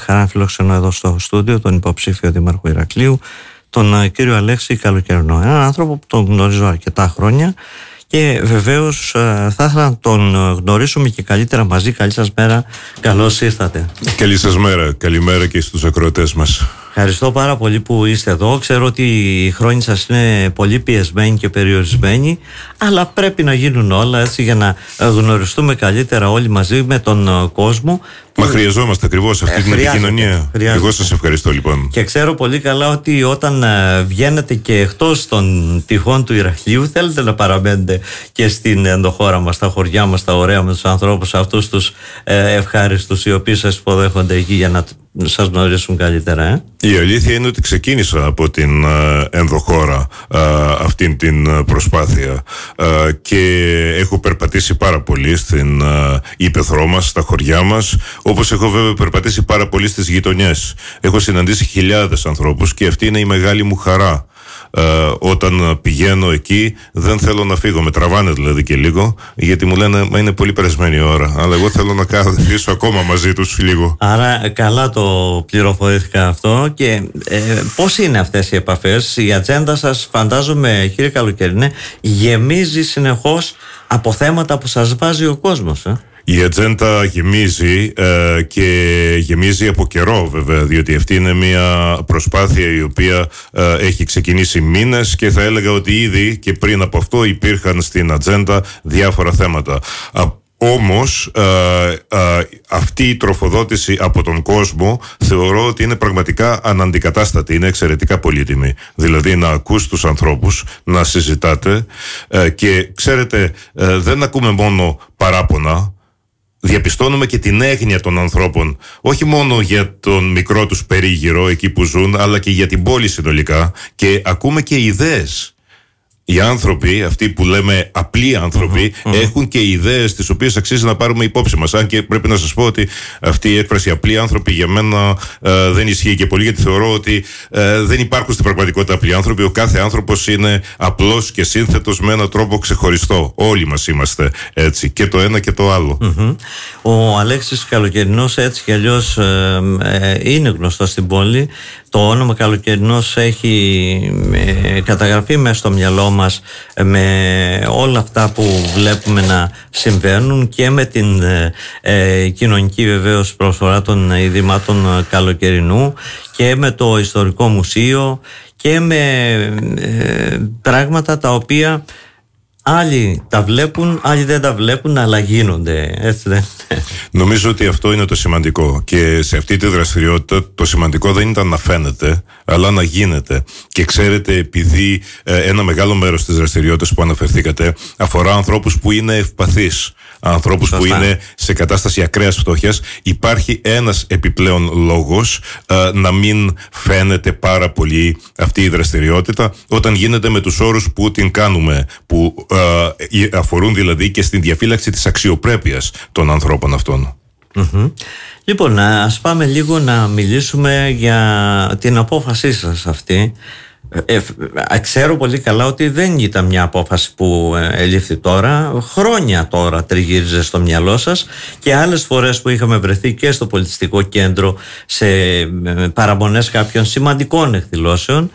χαρά να φιλοξενώ εδώ στο στούντιο τον υποψήφιο Δήμαρχο Ηρακλείου, τον κύριο Αλέξη Καλοκαιρινό. Έναν άνθρωπο που τον γνωρίζω αρκετά χρόνια και βεβαίως θα ήθελα να τον γνωρίσουμε και καλύτερα μαζί. Καλή σας μέρα, καλώς ήρθατε. Καλή σας μέρα, καλημέρα και στους ακροατές μας. Ευχαριστώ πάρα πολύ που είστε εδώ. Ξέρω ότι οι χρόνοι σας είναι πολύ πιεσμένοι και περιορισμένοι, αλλά πρέπει να γίνουν όλα έτσι για να γνωριστούμε καλύτερα όλοι μαζί με τον κόσμο. Μα χρειαζόμαστε ακριβώς αυτή την επικοινωνία. Εγώ σας ευχαριστώ λοιπόν. Και ξέρω πολύ καλά ότι όταν βγαίνετε και εκτός των τυχών του Ηρακλείου, θέλετε να παραμένετε και στην ενδοχώρα μας, στα χωριά μας, τα ωραία, με τους ανθρώπους αυτούς τους ευχάριστους, οι οποίοι σας υποδέχονται εκεί για να σας γνωρίσουν καλύτερα. Η αλήθεια είναι ότι ξεκίνησα από την ενδοχώρα αυτήν την προσπάθεια και έχω περπατήσει πάρα πολύ στην ύπαιθρό μας, στα χωριά μας, όπως έχω βέβαια περπατήσει πάρα πολύ στις γειτονιές. Έχω συναντήσει χιλιάδες ανθρώπους και αυτή είναι η μεγάλη μου χαρά. Όταν πηγαίνω εκεί δεν θέλω να φύγω, με τραβάνε δηλαδή και λίγο, γιατί μου λένε μα είναι πολύ περασμένη η ώρα, αλλά εγώ θέλω να καθίσω ακόμα μαζί τους λίγο. Άρα καλά το πληροφορήθηκα αυτό. Και πώς είναι αυτές οι επαφές? Η ατζέντα σας, φαντάζομαι κύριε Καλοκαιρινέ, γεμίζει συνεχώς από θέματα που σας βάζει ο κόσμος. Η ατζέντα γεμίζει και γεμίζει από καιρό βέβαια, διότι αυτή είναι μια προσπάθεια η οποία έχει ξεκινήσει μήνες και θα έλεγα ότι ήδη και πριν από αυτό υπήρχαν στην ατζέντα διάφορα θέματα. Όμως αυτή η τροφοδότηση από τον κόσμο θεωρώ ότι είναι πραγματικά αναντικατάστατη, είναι εξαιρετικά πολύτιμη. Δηλαδή να ακούς τους ανθρώπους, να συζητάτε και ξέρετε δεν ακούμε μόνο παράπονα, διαπιστώνουμε και την έγνοια των ανθρώπων, όχι μόνο για τον μικρό τους περίγυρο εκεί που ζουν, αλλά και για την πόλη συνολικά, και ακούμε και ιδέες. Οι άνθρωποι, αυτοί που λέμε απλοί άνθρωποι, έχουν και ιδέες τις οποίες αξίζει να πάρουμε υπόψη μας. Αν και πρέπει να σας πω ότι αυτή η έκφραση απλοί άνθρωποι για μένα δεν ισχύει και πολύ, γιατί θεωρώ ότι δεν υπάρχουν στην πραγματικότητα απλοί άνθρωποι. Ο κάθε άνθρωπος είναι απλός και σύνθετος με έναν τρόπο ξεχωριστό. Όλοι μας είμαστε έτσι, και το ένα και το άλλο. Ο Αλέξης Καλοκαιρινός έτσι κι αλλιώς είναι γνωστός στην πόλη. Το όνομα Καλοκαιρινός έχει καταγραφεί μέσα στο μυαλό μας με όλα αυτά που βλέπουμε να συμβαίνουν και με την κοινωνική βεβαίως προσφορά των Ιδρυμάτων Καλοκαιρινού και με το Ιστορικό Μουσείο και με πράγματα τα οποία άλλοι τα βλέπουν, άλλοι δεν τα βλέπουν, αλλά γίνονται, έτσι δεν? Νομίζω ότι αυτό είναι το σημαντικό, και σε αυτή τη δραστηριότητα το σημαντικό δεν ήταν να φαίνεται, αλλά να γίνεται. Και ξέρετε, επειδή ένα μεγάλο μέρος της δραστηριότητας που αναφερθήκατε αφορά ανθρώπους που είναι ευπαθείς, ανθρώπους που είναι σε κατάσταση ακραίας φτώχειας, υπάρχει ένας επιπλέον λόγος να μην φαίνεται πάρα πολύ αυτή η δραστηριότητα όταν γίνεται με τους όρους που την κάνουμε, που αφορούν δηλαδή και στην διαφύλαξη της αξιοπρέπειας των ανθρώπων αυτών. Λοιπόν, ας πάμε λίγο να μιλήσουμε για την απόφασή σας αυτή. Ξέρω πολύ καλά ότι δεν ήταν μια απόφαση που ελήφθη τώρα, χρόνια τώρα τριγύριζε στο μυαλό σας, και άλλες φορές που είχαμε βρεθεί και στο πολιτιστικό κέντρο σε παραμονές κάποιων σημαντικών εκδηλώσεων,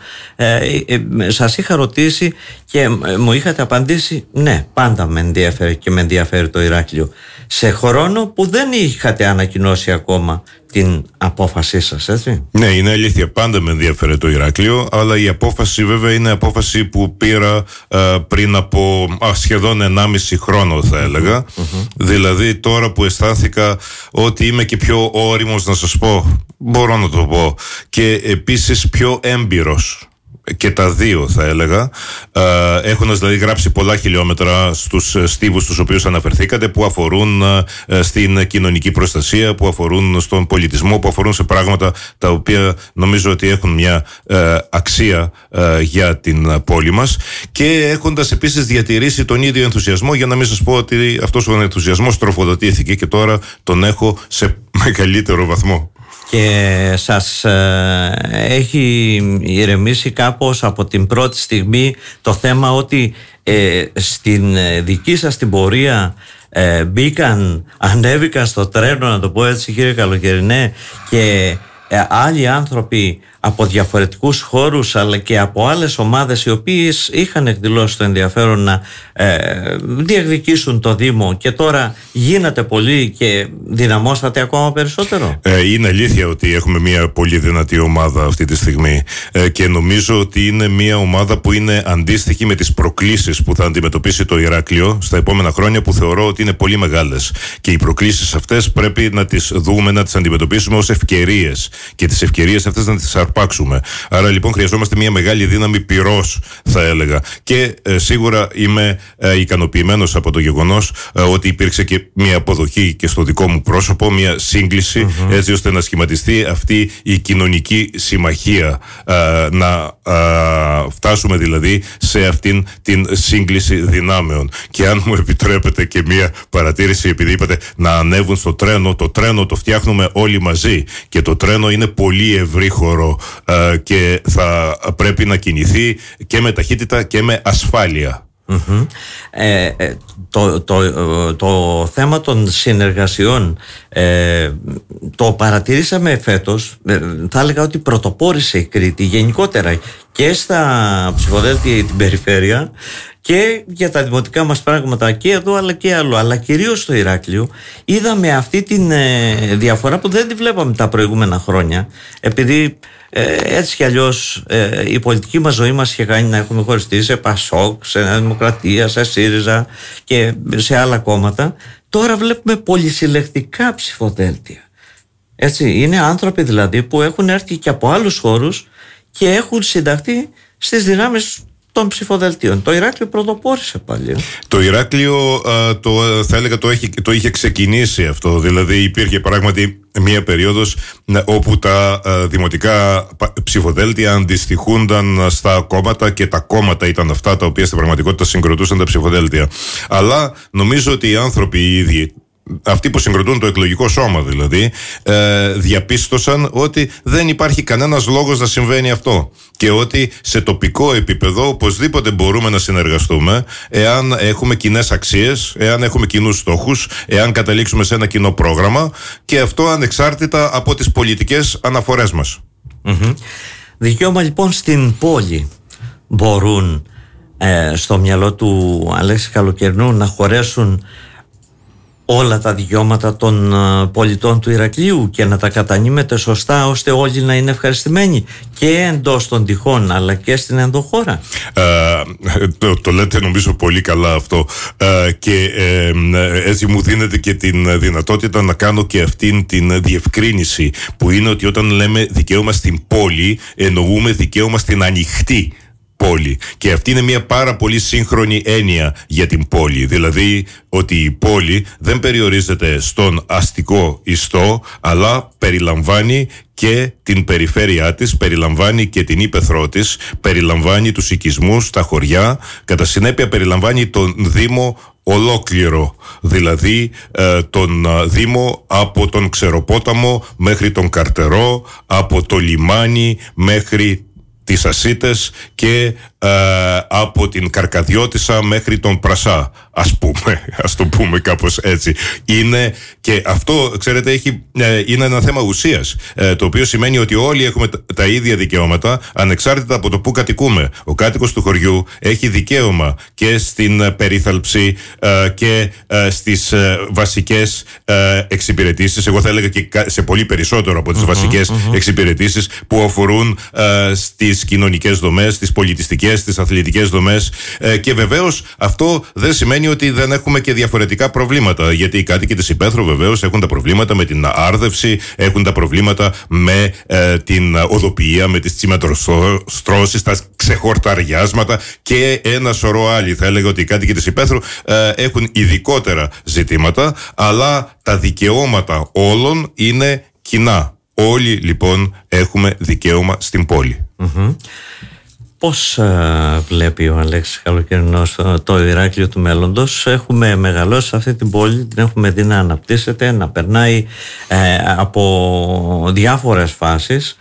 σας είχα ρωτήσει και μου είχατε απαντήσει ναι, πάντα με ενδιαφέρει και με ενδιαφέρει το Ηράκλειο, σε χρόνο που δεν είχατε ανακοινώσει ακόμα την απόφασή σας, έτσι? Ναι, είναι αλήθεια, πάντα με ενδιαφέρει το Ηράκλειο, αλλά η απόφαση βέβαια είναι απόφαση που πήρα πριν από σχεδόν 1,5 χρόνο θα έλεγα. Δηλαδή τώρα που αισθάνθηκα ότι είμαι και πιο όριμος, να σας πω, μπορώ να το πω, και επίσης πιο έμπειρος. Και τα δύο θα έλεγα, έχοντας δηλαδή γράψει πολλά χιλιόμετρα στους στίβους τους οποίους αναφερθήκατε, που αφορούν στην κοινωνική προστασία, που αφορούν στον πολιτισμό, που αφορούν σε πράγματα τα οποία νομίζω ότι έχουν μια αξία για την πόλη μας, και έχοντας επίσης διατηρήσει τον ίδιο ενθουσιασμό, για να μην σας πω ότι αυτός ο ενθουσιασμός τροφοδοτήθηκε και τώρα τον έχω σε μεγαλύτερο βαθμό. Και σας έχει ηρεμήσει κάπως από την πρώτη στιγμή το θέμα ότι στην δική σας την πορεία ανέβηκαν στο τρένο, να το πω έτσι κύριε Καλοκαιρινέ, και άλλοι άνθρωποι από διαφορετικούς χώρους αλλά και από άλλες ομάδες οι οποίες είχαν εκδηλώσει το ενδιαφέρον να διεκδικήσουν το Δήμο, και τώρα γίνατε πολύ και δυναμώσατε ακόμα περισσότερο. Είναι αλήθεια ότι έχουμε μια πολύ δυνατή ομάδα αυτή τη στιγμή, και νομίζω ότι είναι μια ομάδα που είναι αντίστοιχη με τις προκλήσεις που θα αντιμετωπίσει το Ηράκλειο στα επόμενα χρόνια, που θεωρώ ότι είναι πολύ μεγάλες, και οι προκλήσεις αυτές πρέπει να τις δούμε, να τις αντιμετωπίσουμε ως ευκαιρίες, και τις ευκαιρίες αυτές να τις αρπάξουμε. Άρα λοιπόν χρειαζόμαστε μια μεγάλη δύναμη πυρός, θα έλεγα, και σίγουρα είμαι ικανοποιημένος από το γεγονός ότι υπήρξε και μια αποδοχή και στο δικό μου πρόσωπο, μια σύγκληση, έτσι ώστε να σχηματιστεί αυτή η κοινωνική συμμαχία, να φτάσουμε δηλαδή σε αυτήν την σύγκληση δυνάμεων. Και αν μου επιτρέπετε και μια παρατήρηση, επειδή είπατε να ανέβουν στο τρένο, το τρένο το φτιάχνουμε όλοι μαζί, και το τρένο είναι πολύ ευρύχωρο και θα πρέπει να κινηθεί και με ταχύτητα και με ασφάλεια. Το θέμα των συνεργασιών το παρατηρήσαμε φέτος, θα έλεγα ότι πρωτοπόρησε η Κρήτη γενικότερα και στα ψηφοδέλτια την περιφέρεια και για τα δημοτικά μας πράγματα και εδώ αλλά και άλλο, αλλά κυρίως στο Ηράκλειο είδαμε αυτή τη διαφορά που δεν τη βλέπαμε τα προηγούμενα χρόνια, επειδή έτσι κι αλλιώς η πολιτική μας ζωή μας είχε κάνει να έχουμε χωριστεί σε ΠΑΣΟΚ, σε Νέα Δημοκρατία, σε ΣΥΡΙΖΑ και σε άλλα κόμματα. Τώρα βλέπουμε πολυσυλλεκτικά ψηφοδέλτια. Έτσι, είναι άνθρωποι δηλαδή που έχουν έρθει και από άλλους χώρους και έχουν συνταχθεί στις δυνάμεις των ψηφοδελτίων. Το Ηράκλειο πρωτοπόρησε πάλι. Το Ηράκλειο θα έλεγα το είχε ξεκινήσει αυτό. Δηλαδή υπήρχε πράγματι μία περίοδος όπου τα δημοτικά ψηφοδέλτια αντιστοιχούνταν στα κόμματα, και τα κόμματα ήταν αυτά τα οποία στην πραγματικότητα συγκροτούσαν τα ψηφοδέλτια. Αλλά νομίζω ότι οι άνθρωποι οι ίδιοι, αυτοί που συγκροτούν το εκλογικό σώμα δηλαδή, διαπίστωσαν ότι δεν υπάρχει κανένας λόγος να συμβαίνει αυτό, και ότι σε τοπικό επίπεδο οπωσδήποτε μπορούμε να συνεργαστούμε εάν έχουμε κοινές αξίες, εάν έχουμε κοινούς στόχους, εάν καταλήξουμε σε ένα κοινό πρόγραμμα, και αυτό ανεξάρτητα από τις πολιτικές αναφορές μας. Δικαίωμα λοιπόν στην πόλη μπορούν στο μυαλό του Αλέξη Καλοκαιρινού να χωρέσουν όλα τα δικαιώματα των πολιτών του Ηρακλείου και να τα κατανείμεται σωστά ώστε όλοι να είναι ευχαριστημένοι και εντός των τυχών αλλά και στην ενδοχώρα. Το λέτε νομίζω πολύ καλά αυτό, και έτσι μου δίνεται και την δυνατότητα να κάνω και αυτήν την διευκρίνηση, που είναι ότι όταν λέμε δικαίωμα στην πόλη εννοούμε δικαίωμα στην ανοιχτή πόλη, και αυτή είναι μια πάρα πολύ σύγχρονη έννοια για την πόλη. Δηλαδή ότι η πόλη δεν περιορίζεται στον αστικό ιστό, αλλά περιλαμβάνει και την περιφέρειά της, περιλαμβάνει και την ύπαιθρό της, περιλαμβάνει τους οικισμούς, τα χωριά, κατά συνέπεια περιλαμβάνει τον Δήμο ολόκληρο, δηλαδή τον Δήμο από τον Ξεροπόταμο μέχρι τον Καρτερό, από το λιμάνι μέχρι τις Ασίτες και από την Καρκαδιώτισσα μέχρι τον Πρασά, ας το πούμε κάπως έτσι. Είναι, και αυτό ξέρετε είναι ένα θέμα ουσίας, το οποίο σημαίνει ότι όλοι έχουμε τα ίδια δικαιώματα ανεξάρτητα από το που κατοικούμε. Ο κάτοικος του χωριού έχει δικαίωμα και στην περίθαλψη και στις βασικές εξυπηρετήσεις, εγώ θα έλεγα και σε πολύ περισσότερο από τις βασικές εξυπηρετήσεις που αφορούν στις κοινωνικές δομές, στις πολιτιστικές, στις αθλητικές δομές, και βεβαίως αυτό δεν σημαίνει ότι δεν έχουμε και διαφορετικά προβλήματα, γιατί οι κάτοικοι της υπαίθρου βεβαίως έχουν τα προβλήματα με την άρδευση, έχουν τα προβλήματα με την οδοποιία, με τις τσιμεντροστρώσεις, τα ξεχορταριάσματα και ένα σωρό άλλοι. Θα έλεγα ότι οι κάτοικοι της υπαίθρου έχουν ειδικότερα ζητήματα, αλλά τα δικαιώματα όλων είναι κοινά. Όλοι λοιπόν έχουμε δικαίωμα στην πόλη. Πώς βλέπει ο Αλέξης Καλοκαιρινός το Ηράκλειο του μέλλοντος? Έχουμε μεγαλώσει σε αυτή την πόλη, την έχουμε δει να αναπτύσσεται, να περνάει από διάφορες φάσεις,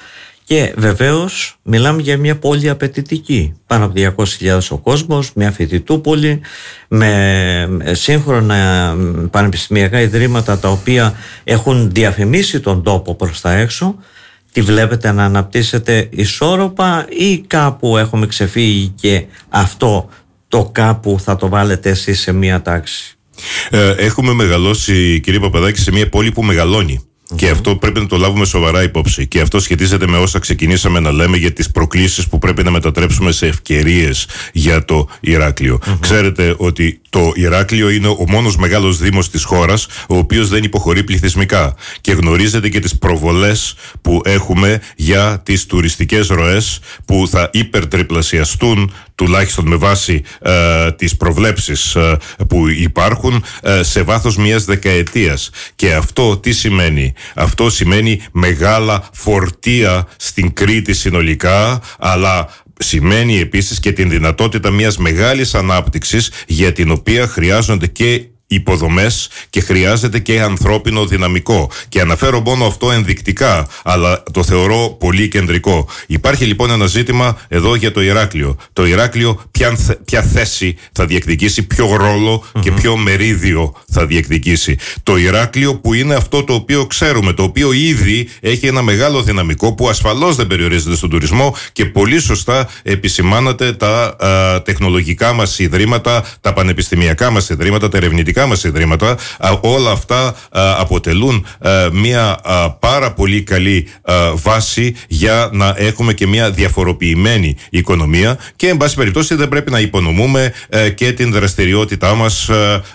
Και βεβαίως μιλάμε για μια πόλη απαιτητική. Πάνω από 200.000 ο κόσμος, μια φοιτητούπολη με σύγχρονα πανεπιστημιακά ιδρύματα τα οποία έχουν διαφημίσει τον τόπο προς τα έξω. Τη βλέπετε να αναπτύσσεται ισόρροπα ή κάπου έχουμε ξεφύγει και αυτό το κάπου θα το βάλετε εσείς σε μια τάξη? Έχουμε μεγαλώσει, κύριε Παπαδάκη, σε μια πόλη που μεγαλώνει. Και αυτό πρέπει να το λάβουμε σοβαρά υπόψη. Και αυτό σχετίζεται με όσα ξεκινήσαμε να λέμε για τις προκλήσεις που πρέπει να μετατρέψουμε σε ευκαιρίες για το Ηράκλειο. Ξέρετε ότι το Ηράκλειο είναι ο μόνος μεγάλος δήμος της χώρας ο οποίος δεν υποχωρεί πληθυσμικά. Και γνωρίζετε και τις προβολές που έχουμε για τις τουριστικές ροές που θα υπερτριπλασιαστούν, τουλάχιστον με βάση τις προβλέψεις που υπάρχουν, σε βάθος μιας δεκαετίας. Και αυτό τι σημαίνει? Αυτό σημαίνει μεγάλα φορτία στην Κρήτη συνολικά, αλλά σημαίνει επίσης και την δυνατότητα μιας μεγάλης ανάπτυξης για την οποία χρειάζονται και υποδομές και χρειάζεται και ανθρώπινο δυναμικό. Και αναφέρω μόνο αυτό ενδεικτικά, αλλά το θεωρώ πολύ κεντρικό. Υπάρχει λοιπόν ένα ζήτημα εδώ για το Ηράκλειο. Το Ηράκλειο ποια θέση θα διεκδικήσει, ποιο ρόλο και ποιο μερίδιο θα διεκδικήσει. Το Ηράκλειο που είναι αυτό το οποίο ξέρουμε, το οποίο ήδη έχει ένα μεγάλο δυναμικό που ασφαλώς δεν περιορίζεται στον τουρισμό και πολύ σωστά επισημάνατε τα τεχνολογικά μας ιδρύματα, τα πανεπιστημιακά μας ιδρύματα, τα ερευνητικά μας ιδρύματα. Όλα αυτά αποτελούν μια πάρα πολύ καλή βάση για να έχουμε και μια διαφοροποιημένη οικονομία και εν πάση περιπτώσει δεν πρέπει να υπονομούμε και την δραστηριότητά μας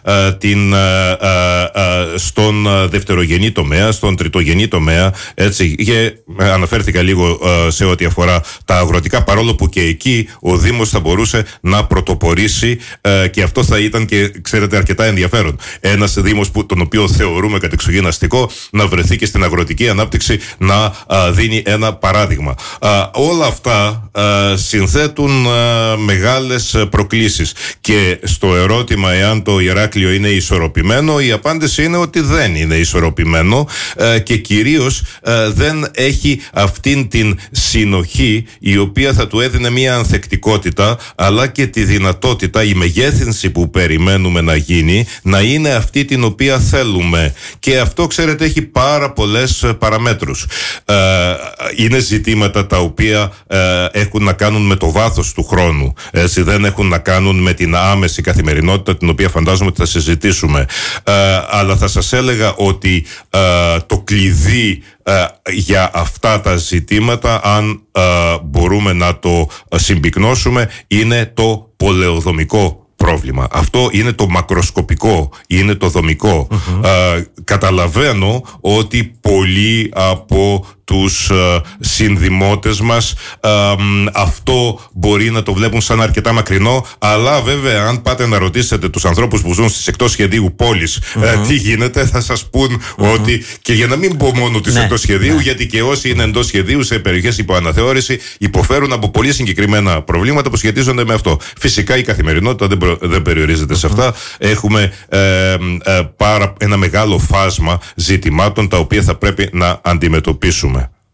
στον δευτερογενή τομέα, στον τριτογενή τομέα, έτσι. Και αναφέρθηκα λίγο σε ό,τι αφορά τα αγροτικά, παρόλο που και εκεί ο Δήμος θα μπορούσε να πρωτοπορήσει και αυτό θα ήταν και ξέρετε αρκετά ενδιαφέρον. Ένας Δήμος τον οποίο θεωρούμε κατεξοχήν αστικό να βρεθεί και στην αγροτική ανάπτυξη να δίνει ένα παράδειγμα. Όλα αυτά συνθέτουν μεγάλες προκλήσεις και στο ερώτημα εάν το Ηράκλειο είναι ισορροπημένο, η απάντηση είναι ότι δεν είναι ισορροπημένο και κυρίως δεν έχει αυτήν την συνοχή η οποία θα του έδινε μια ανθεκτικότητα αλλά και τη δυνατότητα, η μεγέθυνση που περιμένουμε να γίνει να είναι αυτή την οποία θέλουμε. Και αυτό ξέρετε έχει πάρα πολλές παραμέτρους. Είναι ζητήματα τα οποία έχουν να κάνουν με το βάθος του χρόνου. Έτσι, δεν έχουν να κάνουν με την άμεση καθημερινότητα την οποία φαντάζομαι ότι θα συζητήσουμε. Αλλά θα σας έλεγα ότι το κλειδί για αυτά τα ζητήματα, αν μπορούμε να το συμπυκνώσουμε, είναι το πολεοδομικό πρόβλημα. Αυτό είναι το μακροσκοπικό, είναι το δομικό. Καταλαβαίνω ότι πολλοί από τους συνδημότες μας αυτό μπορεί να το βλέπουν σαν αρκετά μακρινό, αλλά βέβαια αν πάτε να ρωτήσετε τους ανθρώπους που ζουν στις εκτός σχεδίου πόλεις τι γίνεται, θα σας πούν ότι, και για να μην πω μόνο τις εκτός σχεδίου, γιατί και όσοι είναι εντός σχεδίου σε περιοχές υπό αναθεώρηση υποφέρουν από πολύ συγκεκριμένα προβλήματα που σχετίζονται με αυτό. Φυσικά η καθημερινότητα δεν περιορίζεται σε αυτά. Έχουμε ένα μεγάλο φάσμα ζητημάτων τα οποία θα πρέπει να αντιμετωπίσουμε.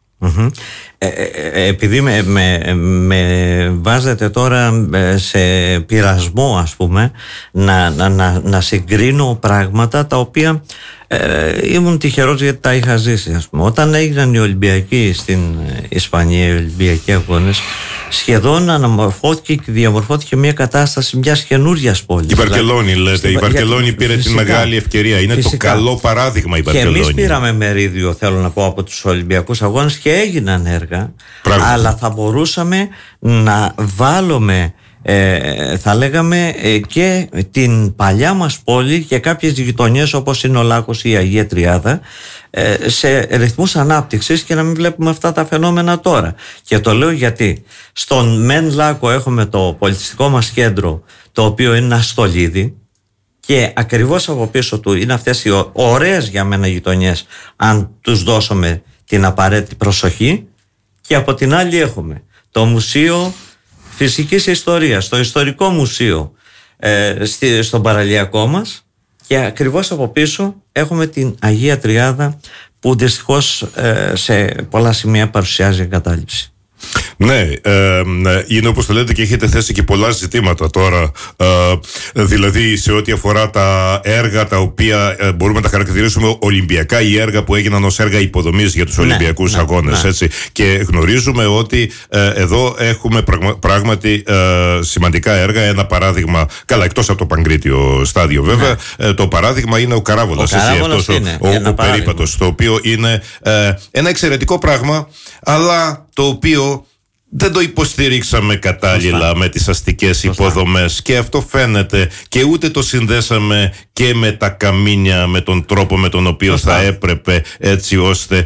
Επειδή με βάζετε τώρα σε πειρασμό, ας πούμε, να συγκρίνω πράγματα τα οποία ήμουν τυχερός γιατί τα είχα ζήσει, ας πούμε. Όταν έγιναν οι Ολυμπιακοί στην Ισπανία, οι Ολυμπιακοί αγώνες, σχεδόν αναμορφώθηκε και διαμορφώθηκε μια κατάσταση μιας καινούριας πόλης. Η Βαρκελόνη, λέτε. Η Βαρκελόνη πήρε τη μεγάλη ευκαιρία. Είναι φυσικά το καλό παράδειγμα η Βαρκελόνη. Και εμείς πήραμε μερίδιο, θέλω να πω, από τους Ολυμπιακούς αγώνες και έγιναν έργα. Αλλά θα μπορούσαμε να βάλουμε, θα λέγαμε, και την παλιά μας πόλη και κάποιες γειτονιές όπως είναι ο Λάκκος ή η Αγία Τριάδα σε ρυθμούς ανάπτυξης και να μην βλέπουμε αυτά τα φαινόμενα τώρα. Και το λέω γιατί στον Μεν Λάκκο έχουμε το πολιτιστικό μας κέντρο, το οποίο είναι ένα στολίδι, και ακριβώς από πίσω του είναι αυτές οι ωραίες για μένα γειτονιές, αν τους δώσουμε την απαραίτητη προσοχή. Και από την άλλη έχουμε το Μουσείο Φυσικής Ιστορίας, το Ιστορικό Μουσείο στον παραλιακό μας, και ακριβώς από πίσω έχουμε την Αγία Τριάδα που δυστυχώς σε πολλά σημεία παρουσιάζει εγκατάλειψη. Ναι, είναι όπως το λέτε και έχετε θέσει και πολλά ζητήματα τώρα, δηλαδή σε ό,τι αφορά τα έργα τα οποία μπορούμε να τα χαρακτηρίσουμε ολυμπιακά, ή έργα που έγιναν ως έργα υποδομής για τους Ολυμπιακούς Αγώνες, έτσι. Και γνωρίζουμε ότι εδώ έχουμε πράγματι σημαντικά έργα. Ένα παράδειγμα, καλά, εκτός από το Παγκρίτιο στάδιο βέβαια, το παράδειγμα είναι ο Καράβολας, αυτός ο περίπατος, το οποίο είναι ένα εξαιρετικό πράγμα, αλλά το οποίο δεν το υποστηρίξαμε κατάλληλα με τις αστικές υποδομές, και αυτό φαίνεται, και ούτε το συνδέσαμε και με τα καμίνια με τον τρόπο με τον οποίο θα έπρεπε, έτσι ώστε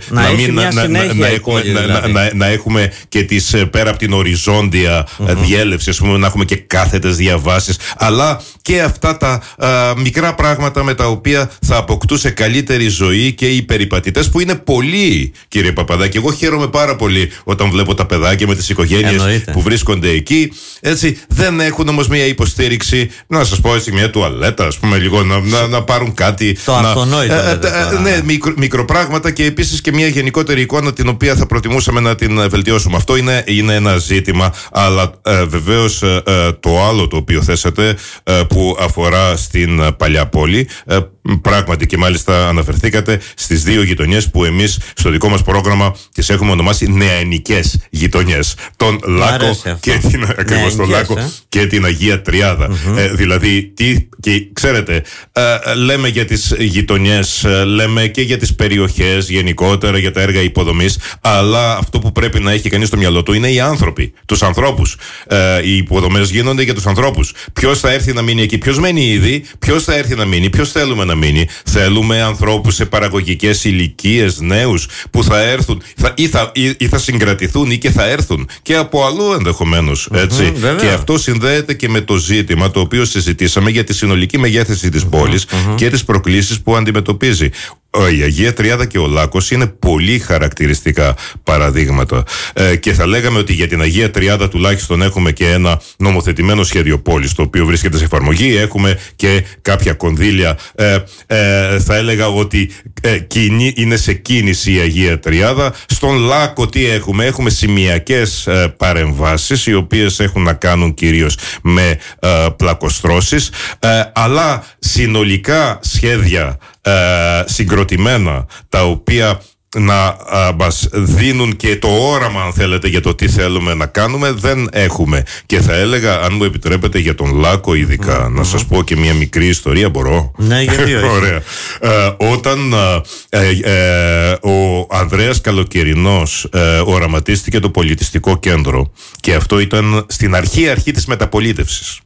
να έχουμε και τις, πέρα από την οριζόντια διέλευση, ας πούμε, να έχουμε και κάθετες διαβάσεις, αλλά και αυτά τα μικρά πράγματα με τα οποία θα αποκτούσε καλύτερη ζωή και οι περιπατητές, που είναι πολλοί, κύριε Παπαδάκη. Εγώ χαίρομαι πάρα πολύ όταν βλέπω τα παιδάκια με τις οικογένειες που βρίσκονται εκεί. Έτσι, δεν έχουν όμως μια υποστήριξη, να σας πω έτσι, μια τουαλέτα, ας πούμε, λίγο να πάρουν κάτι. Το αυτονόητο. Ναι, μικροπράγματα, και επίσης και μια γενικότερη εικόνα την οποία θα προτιμούσαμε να την βελτιώσουμε. Αυτό είναι ένα ζήτημα, αλλά βεβαίως το άλλο το οποίο θέσατε, που αφορά στην παλιά πόλη, πράγματι, και μάλιστα αναφερθήκατε στις δύο γειτονιές που εμείς στο δικό μας πρόγραμμα τις έχουμε ονομάσει νεανικές γειτονιές. Τον Λάκο και την Αγία Τριάδα. Δηλαδή, και ξέρετε, λέμε για τις γειτονιές, λέμε και για τις περιοχές γενικότερα, για τα έργα υποδομής, αλλά αυτό που πρέπει να έχει κανείς στο μυαλό του είναι οι άνθρωποι, τους ανθρώπους. Οι υποδομές γίνονται για τους ανθρώπους. Ποιος θα έρθει να μείνει εκεί, ποιος μένει ήδη, ποιος θα έρθει να μείνει, ποιος θέλουμε να μείνει. Θέλουμε ανθρώπους σε παραγωγικές ηλικίες, νέους, που θα έρθουν ή θα συγκρατηθούν ή και θα έρθουν και από αλλού ενδεχομένως, έτσι. Και αυτό συνδέεται και με το ζήτημα το οποίο συζητήσαμε για τη συνολική μεγέθυνση της πόλης και τις προκλήσεις που αντιμετωπίζει. Η Αγία Τριάδα και ο Λάκκος είναι πολύ χαρακτηριστικά παραδείγματα, και θα λέγαμε ότι για την Αγία Τριάδα τουλάχιστον έχουμε και ένα νομοθετημένο σχέδιο πόλης, το οποίο βρίσκεται σε εφαρμογή. Έχουμε και κάποια κονδύλια. Θα έλεγα ότι είναι σε κίνηση η Αγία Τριάδα. Στον Λάκκο τι έχουμε? Έχουμε σημειακές παρεμβάσεις, οι οποίες έχουν να κάνουν κυρίως με πλακοστρώσεις, αλλά συνολικά σχέδια συγκροτημένα, τα οποία να μας δίνουν και το όραμα, αν θέλετε, για το τι θέλουμε να κάνουμε, δεν έχουμε. Και θα έλεγα, αν μου επιτρέπετε, για τον Λάκκο ειδικά, να σας πω και μια μικρή ιστορία. Μπορώ? Ναι, γιατί όχι. Ωραία. Όταν ο Ανδρέας Καλοκαιρινός οραματίστηκε το πολιτιστικό κέντρο, και αυτό ήταν στην αρχή της μεταπολίτευσης,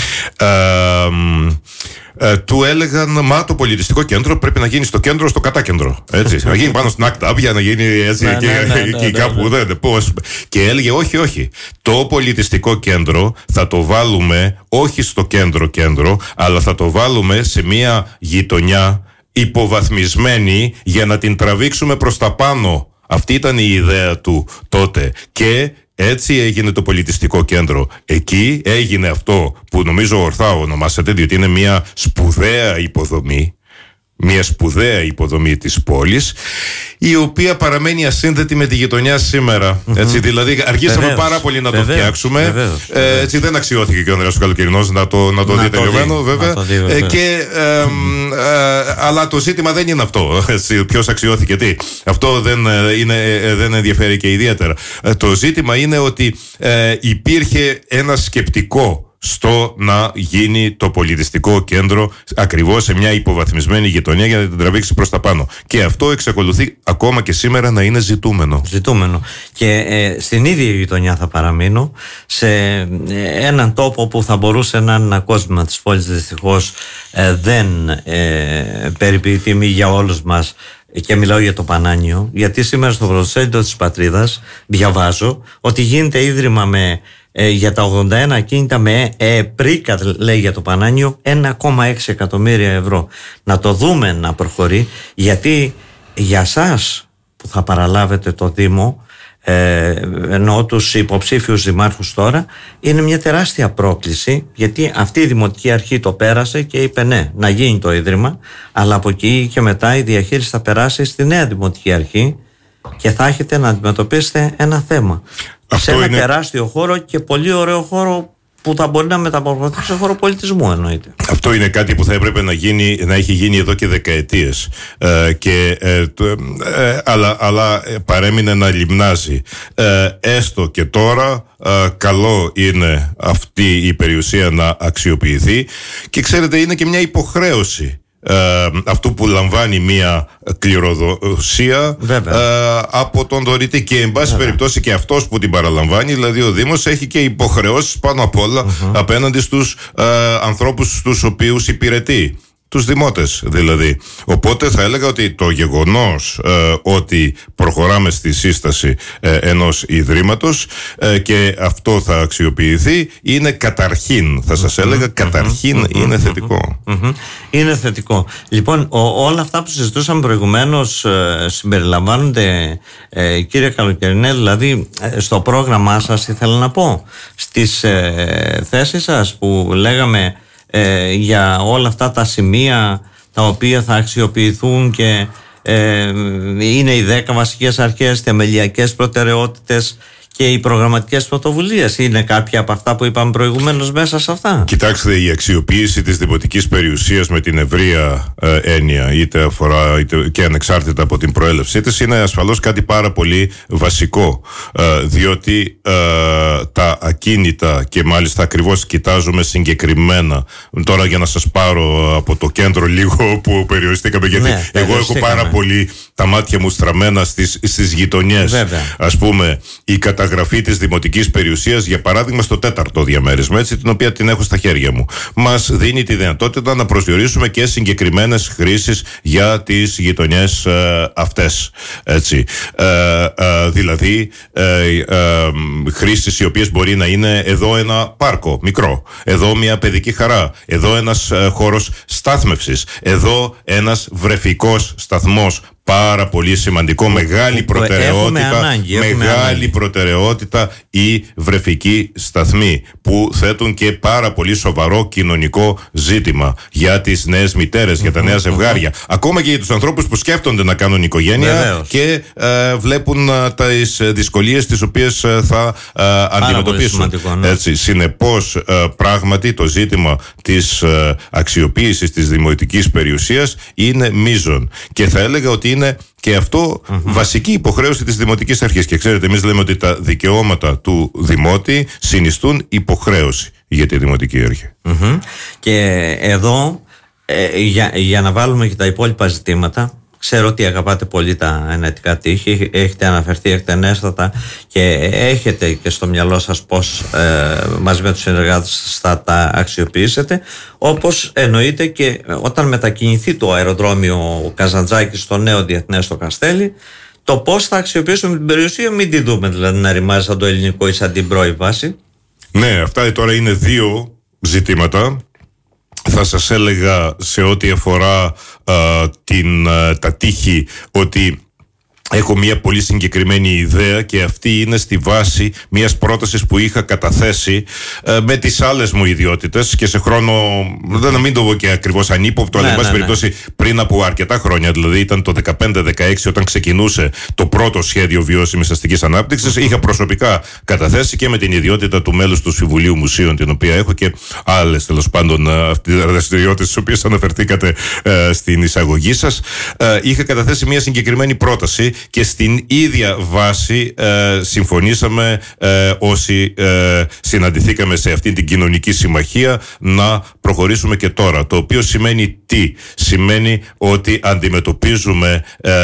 του έλεγαν, μα το πολιτιστικό κέντρο πρέπει να γίνει στο κέντρο, στο κατάκεντρο. Έτσι. Να γίνει πάνω στην Ακτάβια, να γίνει έτσι και κάπου. Και έλεγε, όχι. Το πολιτιστικό κέντρο θα το βάλουμε όχι στο κέντρο, αλλά θα το βάλουμε σε μια γειτονιά υποβαθμισμένη για να την τραβήξουμε προς τα πάνω. Αυτή ήταν η ιδέα του τότε. Και έτσι έγινε το πολιτιστικό κέντρο. Εκεί έγινε αυτό που νομίζω ορθά ονομάσατε, διότι είναι μια σπουδαία υποδομή. Μια σπουδαία υποδομή της πόλης, η οποία παραμένει ασύνδετη με τη γειτονιά σήμερα. Έτσι, δηλαδή αργήσαμε πάρα πολύ να το φτιάξουμε. Έτσι, δεν αξιώθηκε και ο Ανδρέας Καλοκαιρινός να το δει τελειωμένο, βέβαια. Αλλά το ζήτημα δεν είναι αυτό. Ποιος αξιώθηκε τι. Αυτό δεν ενδιαφέρει και ιδιαίτερα. Το ζήτημα είναι ότι υπήρχε ένα σκεπτικό στο να γίνει το πολιτιστικό κέντρο ακριβώς σε μια υποβαθμισμένη γειτονιά για να την τραβήξει προς τα πάνω. Και αυτό εξακολουθεί ακόμα και σήμερα να είναι ζητούμενο. Και στην ίδια γειτονιά θα παραμείνω, σε έναν τόπο που θα μπορούσε να είναι ένα κόσμημα της πόλης. Δυστυχώς δεν περιποιεί τιμή για όλους μας, και μιλάω για το Πανάνιο, γιατί σήμερα στο πρωτοσέλιδο της Πατρίδας διαβάζω ότι γίνεται ίδρυμα για τα 81 ακίνητα με πρίκα, λέει, για το Πανάνιο, 1,6 εκατομμύρια ευρώ. Να το δούμε να προχωρεί, γιατί για σας που θα παραλάβετε το Δήμο, εννοώ τους υποψήφιους δημάρχους τώρα, είναι μια τεράστια πρόκληση, γιατί αυτή η Δημοτική Αρχή το πέρασε και είπε ναι, να γίνει το Ίδρυμα, αλλά από εκεί και μετά η διαχείριση θα περάσει στη νέα Δημοτική Αρχή και θα έχετε να αντιμετωπίσετε ένα θέμα. Αυτό σε ένα είναι τεράστιο χώρο και πολύ ωραίο χώρο που θα μπορεί να μεταμορφωθεί σε χώρο πολιτισμού, εννοείται. Αυτό είναι κάτι που θα έπρεπε να έχει γίνει εδώ και δεκαετίες, αλλά παρέμεινε να λιμνάζει. Έστω και τώρα καλό είναι αυτή η περιουσία να αξιοποιηθεί, και ξέρετε, είναι και μια υποχρέωση αυτού που λαμβάνει μια κληροδοσία από τον δωρητή, και εν πάση περιπτώσει και αυτός που την παραλαμβάνει, δηλαδή ο Δήμος, έχει και υποχρεώσεις πάνω απ' όλα απέναντι στους ανθρώπους τους οποίους υπηρετεί, τους δημότες δηλαδή. Οπότε θα έλεγα ότι το γεγονός ότι προχωράμε στη σύσταση ενός ιδρύματος και αυτό θα αξιοποιηθεί είναι καταρχήν, θα σας έλεγα, καταρχήν είναι θετικό. Είναι θετικό. Λοιπόν, όλα αυτά που συζητούσαμε προηγουμένως συμπεριλαμβάνονται, κύριε Καλοκαιρινέ, δηλαδή στο πρόγραμμά σας, ήθελα να πω, στις θέσεις σας που λέγαμε για όλα αυτά τα σημεία τα οποία θα αξιοποιηθούν και είναι οι 10 βασικές αρχές, θεμελιακές προτεραιότητες και οι προγραμματικές πρωτοβουλίες. Είναι κάποια από αυτά που είπαμε προηγουμένως μέσα σε αυτά? Κοιτάξτε, η αξιοποίηση της δημοτικής περιουσίας με την ευρεία έννοια, είτε αφορά είτε και ανεξάρτητα από την προέλευσή της, είναι ασφαλώς κάτι πάρα πολύ βασικό, διότι τα ακίνητα, και μάλιστα ακριβώς κοιτάζουμε συγκεκριμένα τώρα, για να σας πάρω από το κέντρο λίγο που περιοριστήκαμε, γιατί εγώ έχω πάρα πολύ τα μάτια μου στραμμένα στις γειτονιές. Ας πούμε, η καταγραφή της δημοτικής περιουσίας, για παράδειγμα, στο 4ο διαμέρισμα, έτσι, την οποία την έχω στα χέρια μου, μας δίνει τη δυνατότητα να προσδιορίσουμε και συγκεκριμένες χρήσεις για τις γειτονιές αυτές. Έτσι. Δηλαδή, χρήσεις οι οποίες μπορεί να είναι εδώ ένα πάρκο μικρό, εδώ μια παιδική χαρά, εδώ ένας χώρος στάθμευσης, εδώ ένας βρεφικός σταθμός. Πάρα πολύ σημαντικό, μεγάλη προτεραιότητα οι βρεφικοί σταθμοί, που θέτουν και πάρα πολύ σοβαρό κοινωνικό ζήτημα για τις νέες μητέρες, για τα νέα ζευγάρια, ακόμα και για τους ανθρώπους που σκέφτονται να κάνουν οικογένεια και βλέπουν τις δυσκολίες τις οποίες θα αντιμετωπίσουν. Έτσι, συνεπώς, πράγματι το ζήτημα της αξιοποίησης της δημοτικής περιουσίας είναι μείζον, και θα έλεγα ότι είναι και αυτό βασική υποχρέωση της Δημοτικής Αρχής. Και ξέρετε, εμείς λέμε ότι τα δικαιώματα του Δημότη συνιστούν υποχρέωση για τη Δημοτική Αρχή. Και εδώ, για να βάλουμε και τα υπόλοιπα ζητήματα, ξέρω ότι αγαπάτε πολύ τα ενετικά τείχη, έχετε αναφερθεί εκτενέστατα και έχετε και στο μυαλό σας πώς μαζί με τους συνεργάτες θα τα αξιοποιήσετε, όπως εννοείται και όταν μετακινηθεί το αεροδρόμιο Καζαντζάκη στο νέο διεθνές στο Καστέλι, το πώς θα αξιοποιήσουμε την περιουσία, μην τη δούμε δηλαδή να ρημάζει σαν το ελληνικό ή σαν την πρώη βάση. Ναι, αυτά τώρα είναι δύο ζητήματα. Θα σας έλεγα σε ό,τι αφορά τα τείχη ότι έχω μια πολύ συγκεκριμένη ιδέα, και αυτή είναι στη βάση μιας πρότασης που είχα καταθέσει με τις άλλες μου ιδιότητες και σε χρόνο, δεν να μην το πω και ακριβώς ανύποπτο, αλλά εν πάση περιπτώσει πριν από αρκετά χρόνια, δηλαδή ήταν το 15-16 όταν ξεκινούσε το πρώτο σχέδιο βιώσιμης αστικής ανάπτυξης. Είχα προσωπικά καταθέσει και με την ιδιότητα του μέλους του Συμβουλίου Μουσείων, την οποία έχω, και άλλες τέλος πάντων δραστηριότητες στις οποίες αναφερθήκατε στην εισαγωγή σας. Είχα καταθέσει μια συγκεκριμένη πρόταση και στην ίδια βάση συμφωνήσαμε όσοι συναντηθήκαμε σε αυτή την κοινωνική συμμαχία να προχωρήσουμε και τώρα. Το οποίο σημαίνει τι? Σημαίνει ότι αντιμετωπίζουμε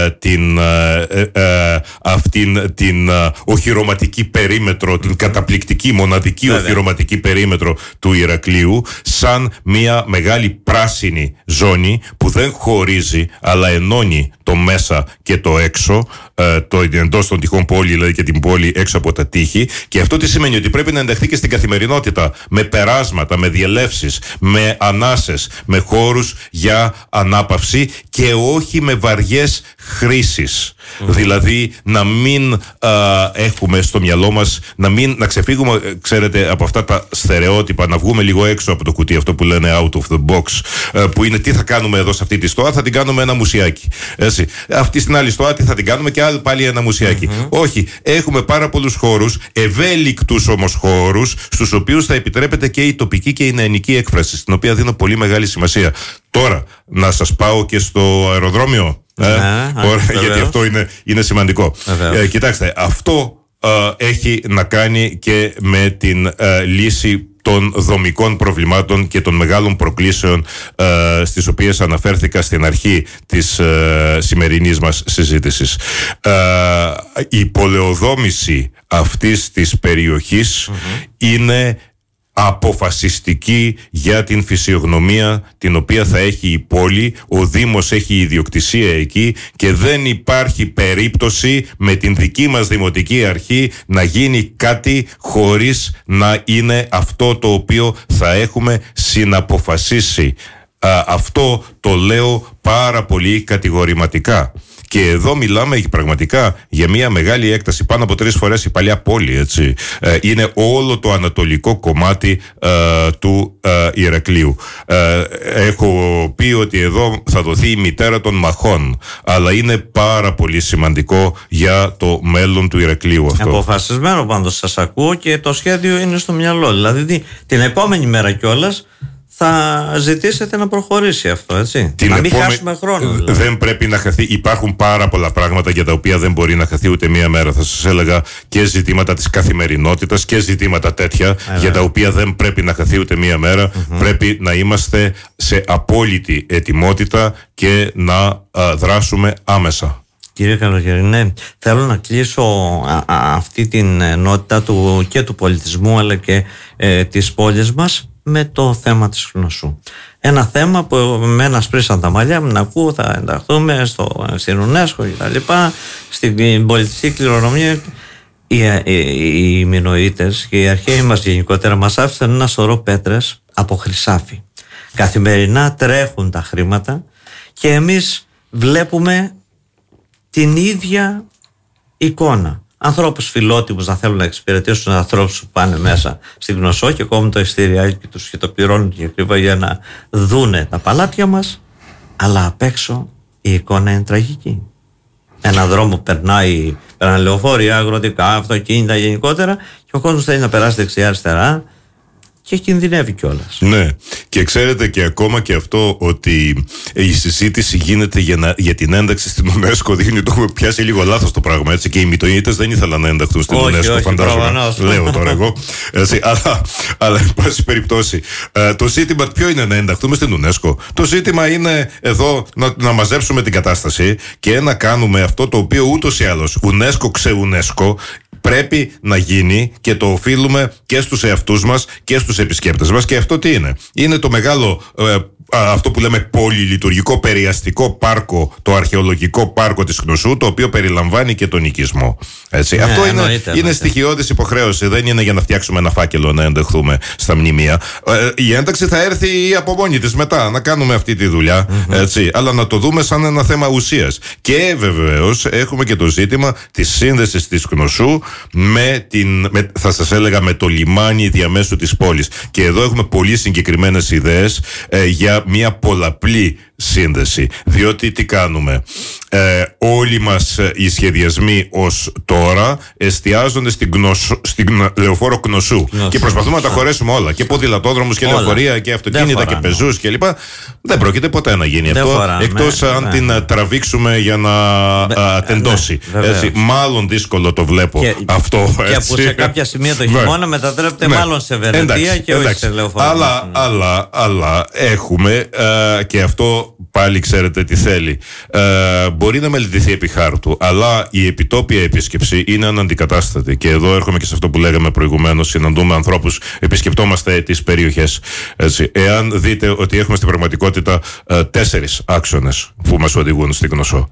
αυτήν την οχυρωματική περίμετρο, την καταπληκτική μοναδική οχυρωματική περίμετρο του Ηρακλείου, σαν μια μεγάλη πράσινη ζώνη που δεν χωρίζει αλλά ενώνει το μέσα και το έξω, εντός των τυχών πόλη, δηλαδή και την πόλη έξω από τα τείχη. Και αυτό τι σημαίνει? Ότι πρέπει να ενταχθεί και στην καθημερινότητα με περάσματα, με διελεύσεις, με ανάσες, με χώρους για ανάπαυση και όχι με βαριές χρήσεις. Δηλαδή να μην έχουμε στο μυαλό μας, να ξεφύγουμε, ξέρετε, από αυτά τα στερεότυπα, να βγούμε λίγο έξω από το κουτί, αυτό που λένε out of the box, που είναι τι θα κάνουμε εδώ σε αυτή τη στοά, θα την κάνουμε ένα μουσιάκι. Έτσι. Αυτή στην άλλη στοά τι θα την κάνουμε και πάλι ένα μουσιάκι. Όχι, έχουμε πάρα πολλούς χώρους, ευέλικτους όμως χώρους, στους οποίους θα επιτρέπεται και η τοπική και η νεανική έκφραση, στην οποία δίνω πολύ μεγάλη σημασία. Τώρα, να σας πάω και στο αεροδρόμιο. Γιατί αυτό είναι σημαντικό. Κοιτάξτε, αυτό έχει να κάνει και με την λύση των δομικών προβλημάτων και των μεγάλων προκλήσεων στις οποίες αναφέρθηκα στην αρχή της σημερινής μας συζήτησης. Η πολεοδόμηση αυτής της περιοχής είναι αποφασιστική για την φυσιογνωμία την οποία θα έχει η πόλη. Ο Δήμος έχει ιδιοκτησία εκεί και δεν υπάρχει περίπτωση με την δική μας δημοτική αρχή να γίνει κάτι χωρίς να είναι αυτό το οποίο θα έχουμε συναποφασίσει. Αυτό το λέω πάρα πολύ κατηγορηματικά. Και εδώ μιλάμε πραγματικά για μια μεγάλη έκταση, πάνω από 3 φορές η παλιά πόλη, έτσι. Είναι όλο το ανατολικό κομμάτι του Ηρακλείου. Έχω πει ότι εδώ θα δοθεί η μητέρα των μαχών, αλλά είναι πάρα πολύ σημαντικό για το μέλλον του Ηρακλείου αυτό. Αποφασισμένο πάντως σας ακούω και το σχέδιο είναι στο μυαλό. Δηλαδή την επόμενη μέρα κιόλας θα ζητήσετε να προχωρήσει αυτό, έτσι. Να μην χάσουμε χρόνο. Δηλαδή. Δεν πρέπει να χαθεί. Υπάρχουν πάρα πολλά πράγματα για τα οποία δεν μπορεί να χαθεί ούτε μία μέρα. Θα σας έλεγα και ζητήματα της καθημερινότητας και ζητήματα τέτοια για τα οποία δεν πρέπει να χαθεί ούτε μία μέρα. Πρέπει να είμαστε σε απόλυτη ετοιμότητα και να δράσουμε άμεσα. Κύριε Καλογερή, ναι, θέλω να κλείσω αυτή την ενότητα και του πολιτισμού αλλά και της πόλης μας με το θέμα της Γνωσού. Ένα θέμα που εμένα σπρίσαν τα μαλλιά μου να ακούω, θα ενταχθούμε στην UNESCO και τα λοιπά, στην πολιτιστική κληρονομιά. Οι Μινωίτες και οι αρχαίοι μας γενικότερα μας άφησαν ένα σωρό πέτρες από χρυσάφι. Καθημερινά τρέχουν τα χρήματα και εμείς βλέπουμε την ίδια εικόνα. Ανθρώπους φιλότιμους να θέλουν να εξυπηρετήσουν τους ανθρώπους που πάνε μέσα στην Γνωσό και κόβουν το ειστήριάκι τους και το πληρώνουν και ακριβά για να δούνε τα παλάτια μας, αλλά απ' έξω η εικόνα είναι τραγική. Ένα δρόμο περνάει λεωφορεία, αγροτικά, αυτοκίνητα γενικότερα και ο κόσμος θέλει να περάσει δεξιά-αριστερά και κινδυνεύει κιόλας. Ναι, και ξέρετε και ακόμα και αυτό ότι η συζήτηση γίνεται για την ένταξη στην UNESCO δείχνει ότι έχουμε πιάσει λίγο λάθος το πράγμα, έτσι, και οι Μητοίτες δεν ήθελαν να ενταχθούν στην UNESCO, φαντάζομαι. Λέω τώρα εγώ. Έτσι, αλλά εν πάση περιπτώσει, το ζήτημα ποιο είναι? Να ενταχθούμε στην UNESCO. Το ζήτημα είναι εδώ να μαζέψουμε την κατάσταση και να κάνουμε αυτό το οποίο ούτως ή άλλως UNESCO ξε-UNESCO πρέπει να γίνει και το οφείλουμε και στους εαυτούς μας και στους επισκέπτες μας. Και αυτό τι είναι? Είναι το μεγάλο αυτό που λέμε πολυλειτουργικό περιαστικό πάρκο, το αρχαιολογικό πάρκο της Γνωσού, το οποίο περιλαμβάνει και τον οικισμό. Έτσι. Αυτό είναι στοιχειώδης υποχρέωση. Δεν είναι για να φτιάξουμε ένα φάκελο να ενταχθούμε στα μνημεία. Η ένταξη θα έρθει από μόνη της μετά, να κάνουμε αυτή τη δουλειά. Έτσι. Αλλά να το δούμε σαν ένα θέμα ουσίας. Και βεβαίως έχουμε και το ζήτημα της σύνδεσης της Γνωσού θα σας έλεγα με το λιμάνι διαμέσου της πόλης. Και εδώ έχουμε πολύ συγκεκριμένες ιδέες για μια πολλαπλή σύνδεση. Διότι τι κάνουμε? Όλοι μας οι σχεδιασμοί ως τώρα εστιάζονται στην λεωφόρο Γνωσού και προσπαθούμε να τα χωρέσουμε όλα, και ποδηλατόδρομους και λεωφορεία και αυτοκίνητα και πεζούς κλπ. Δεν πρόκειται ποτέ να γίνει αυτό, εκτός αν την τραβήξουμε για να τεντώσει. Μάλλον δύσκολο το βλέπω αυτό. Και που σε κάποια σημεία το χειμώνα μετατρέπεται μάλλον σε βερετία και όχι σε λεωφόρο. Αλλά έχουμε και αυτό αυτό πάλι ξέρετε τι θέλει. Μπορεί να μελετηθεί επί χάρτου, αλλά η επιτόπια επίσκεψη είναι αναντικατάστατη. Και εδώ έρχομαι και σε αυτό που λέγαμε προηγουμένως: συναντούμε ανθρώπους, επισκεπτόμαστε τις περιοχές. Έτσι. Εάν δείτε ότι έχουμε στην πραγματικότητα 4 άξονες που μας οδηγούν στη Κνωσό.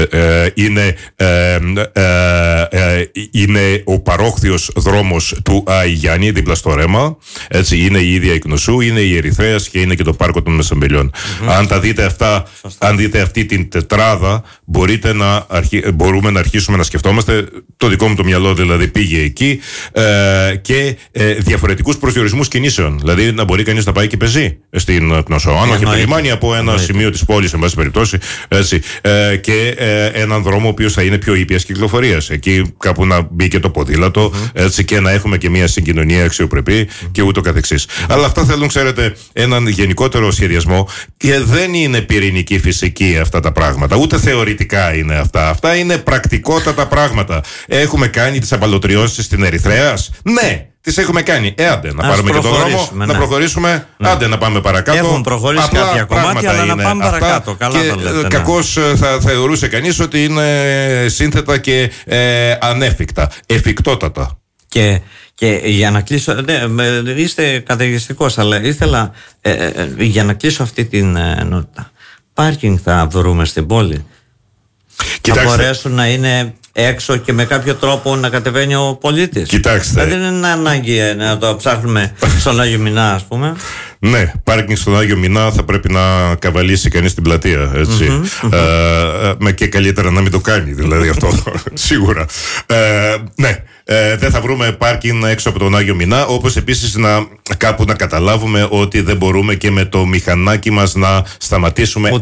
Είναι ο παρόχθιος δρόμος του Άη Γιάννη, δίπλα στο Ρέμα. Έτσι, είναι η ίδια η Κνωσού, είναι η Ερυθρέας και είναι και το πάρκο των Μεσαμπελιών. Αν τα δείτε αυτά, αν δείτε αυτή την τετράδα, μπορούμε να αρχίσουμε να σκεφτόμαστε. Το δικό μου το μυαλό δηλαδή πήγε εκεί, και διαφορετικούς προσδιορισμούς κινήσεων. Δηλαδή να μπορεί κανείς να πάει και πεζή στην Κνωσό. Αν όχι το λιμάνι, από ένα σημείο της πόλης, εν πάση περιπτώσει, έτσι, και έναν δρόμο ο οποίος θα είναι πιο ήπιας κυκλοφορίας. Εκεί κάπου να μπει και το ποδήλατο, έτσι, και να έχουμε και μια συγκοινωνία αξιοπρεπή και ούτω καθεξής. Αλλά αυτά θέλουν, ξέρετε, έναν γενικότερο σχεδιασμό, και δεν είναι πυρηνική φυσική αυτά τα πράγματα. Ούτε θεωρητικά είναι αυτά. Αυτά είναι πρακτικότατα πράγματα. Έχουμε κάνει τις απαλωτριώσεις στην Ερυθρέας. Ναι! Τις έχουμε κάνει. Άντε να πάρουμε και τον δρόμο, να προχωρήσουμε. Άντε να πάμε παρακάτω. Έχουν προχωρήσει κάποια κομμάτια, αλλά να πάμε παρακάτω. Καλά και το λέτε, κακώς θα θεωρούσε κανείς ότι είναι σύνθετα και ανέφικτα. Εφικτότατα. Και για να κλείσω, είστε καταιγιστικός, αλλά ήθελα για να κλείσω αυτή την ενότητα. Πάρκινγκ θα βρούμε στην πόλη? Κοιτάξτε, θα μπορέσουν να είναι έξω και με κάποιο τρόπο να κατεβαίνει ο πολίτης? Κοιτάξτε. Δεν είναι ανάγκη να το ψάχνουμε στον Άγιο Μινά, ας πούμε. Ναι, πάρκινγκ στον Άγιο Μινά θα πρέπει να καβαλήσει κανείς την πλατεία, έτσι. Και καλύτερα να μην το κάνει, δηλαδή αυτό, σίγουρα. Ναι, δεν θα βρούμε πάρκινγκ έξω από τον Άγιο Μινά, όπως επίσης κάπου να καταλάβουμε ότι δεν μπορούμε και με το μηχανάκι μας να σταματήσουμε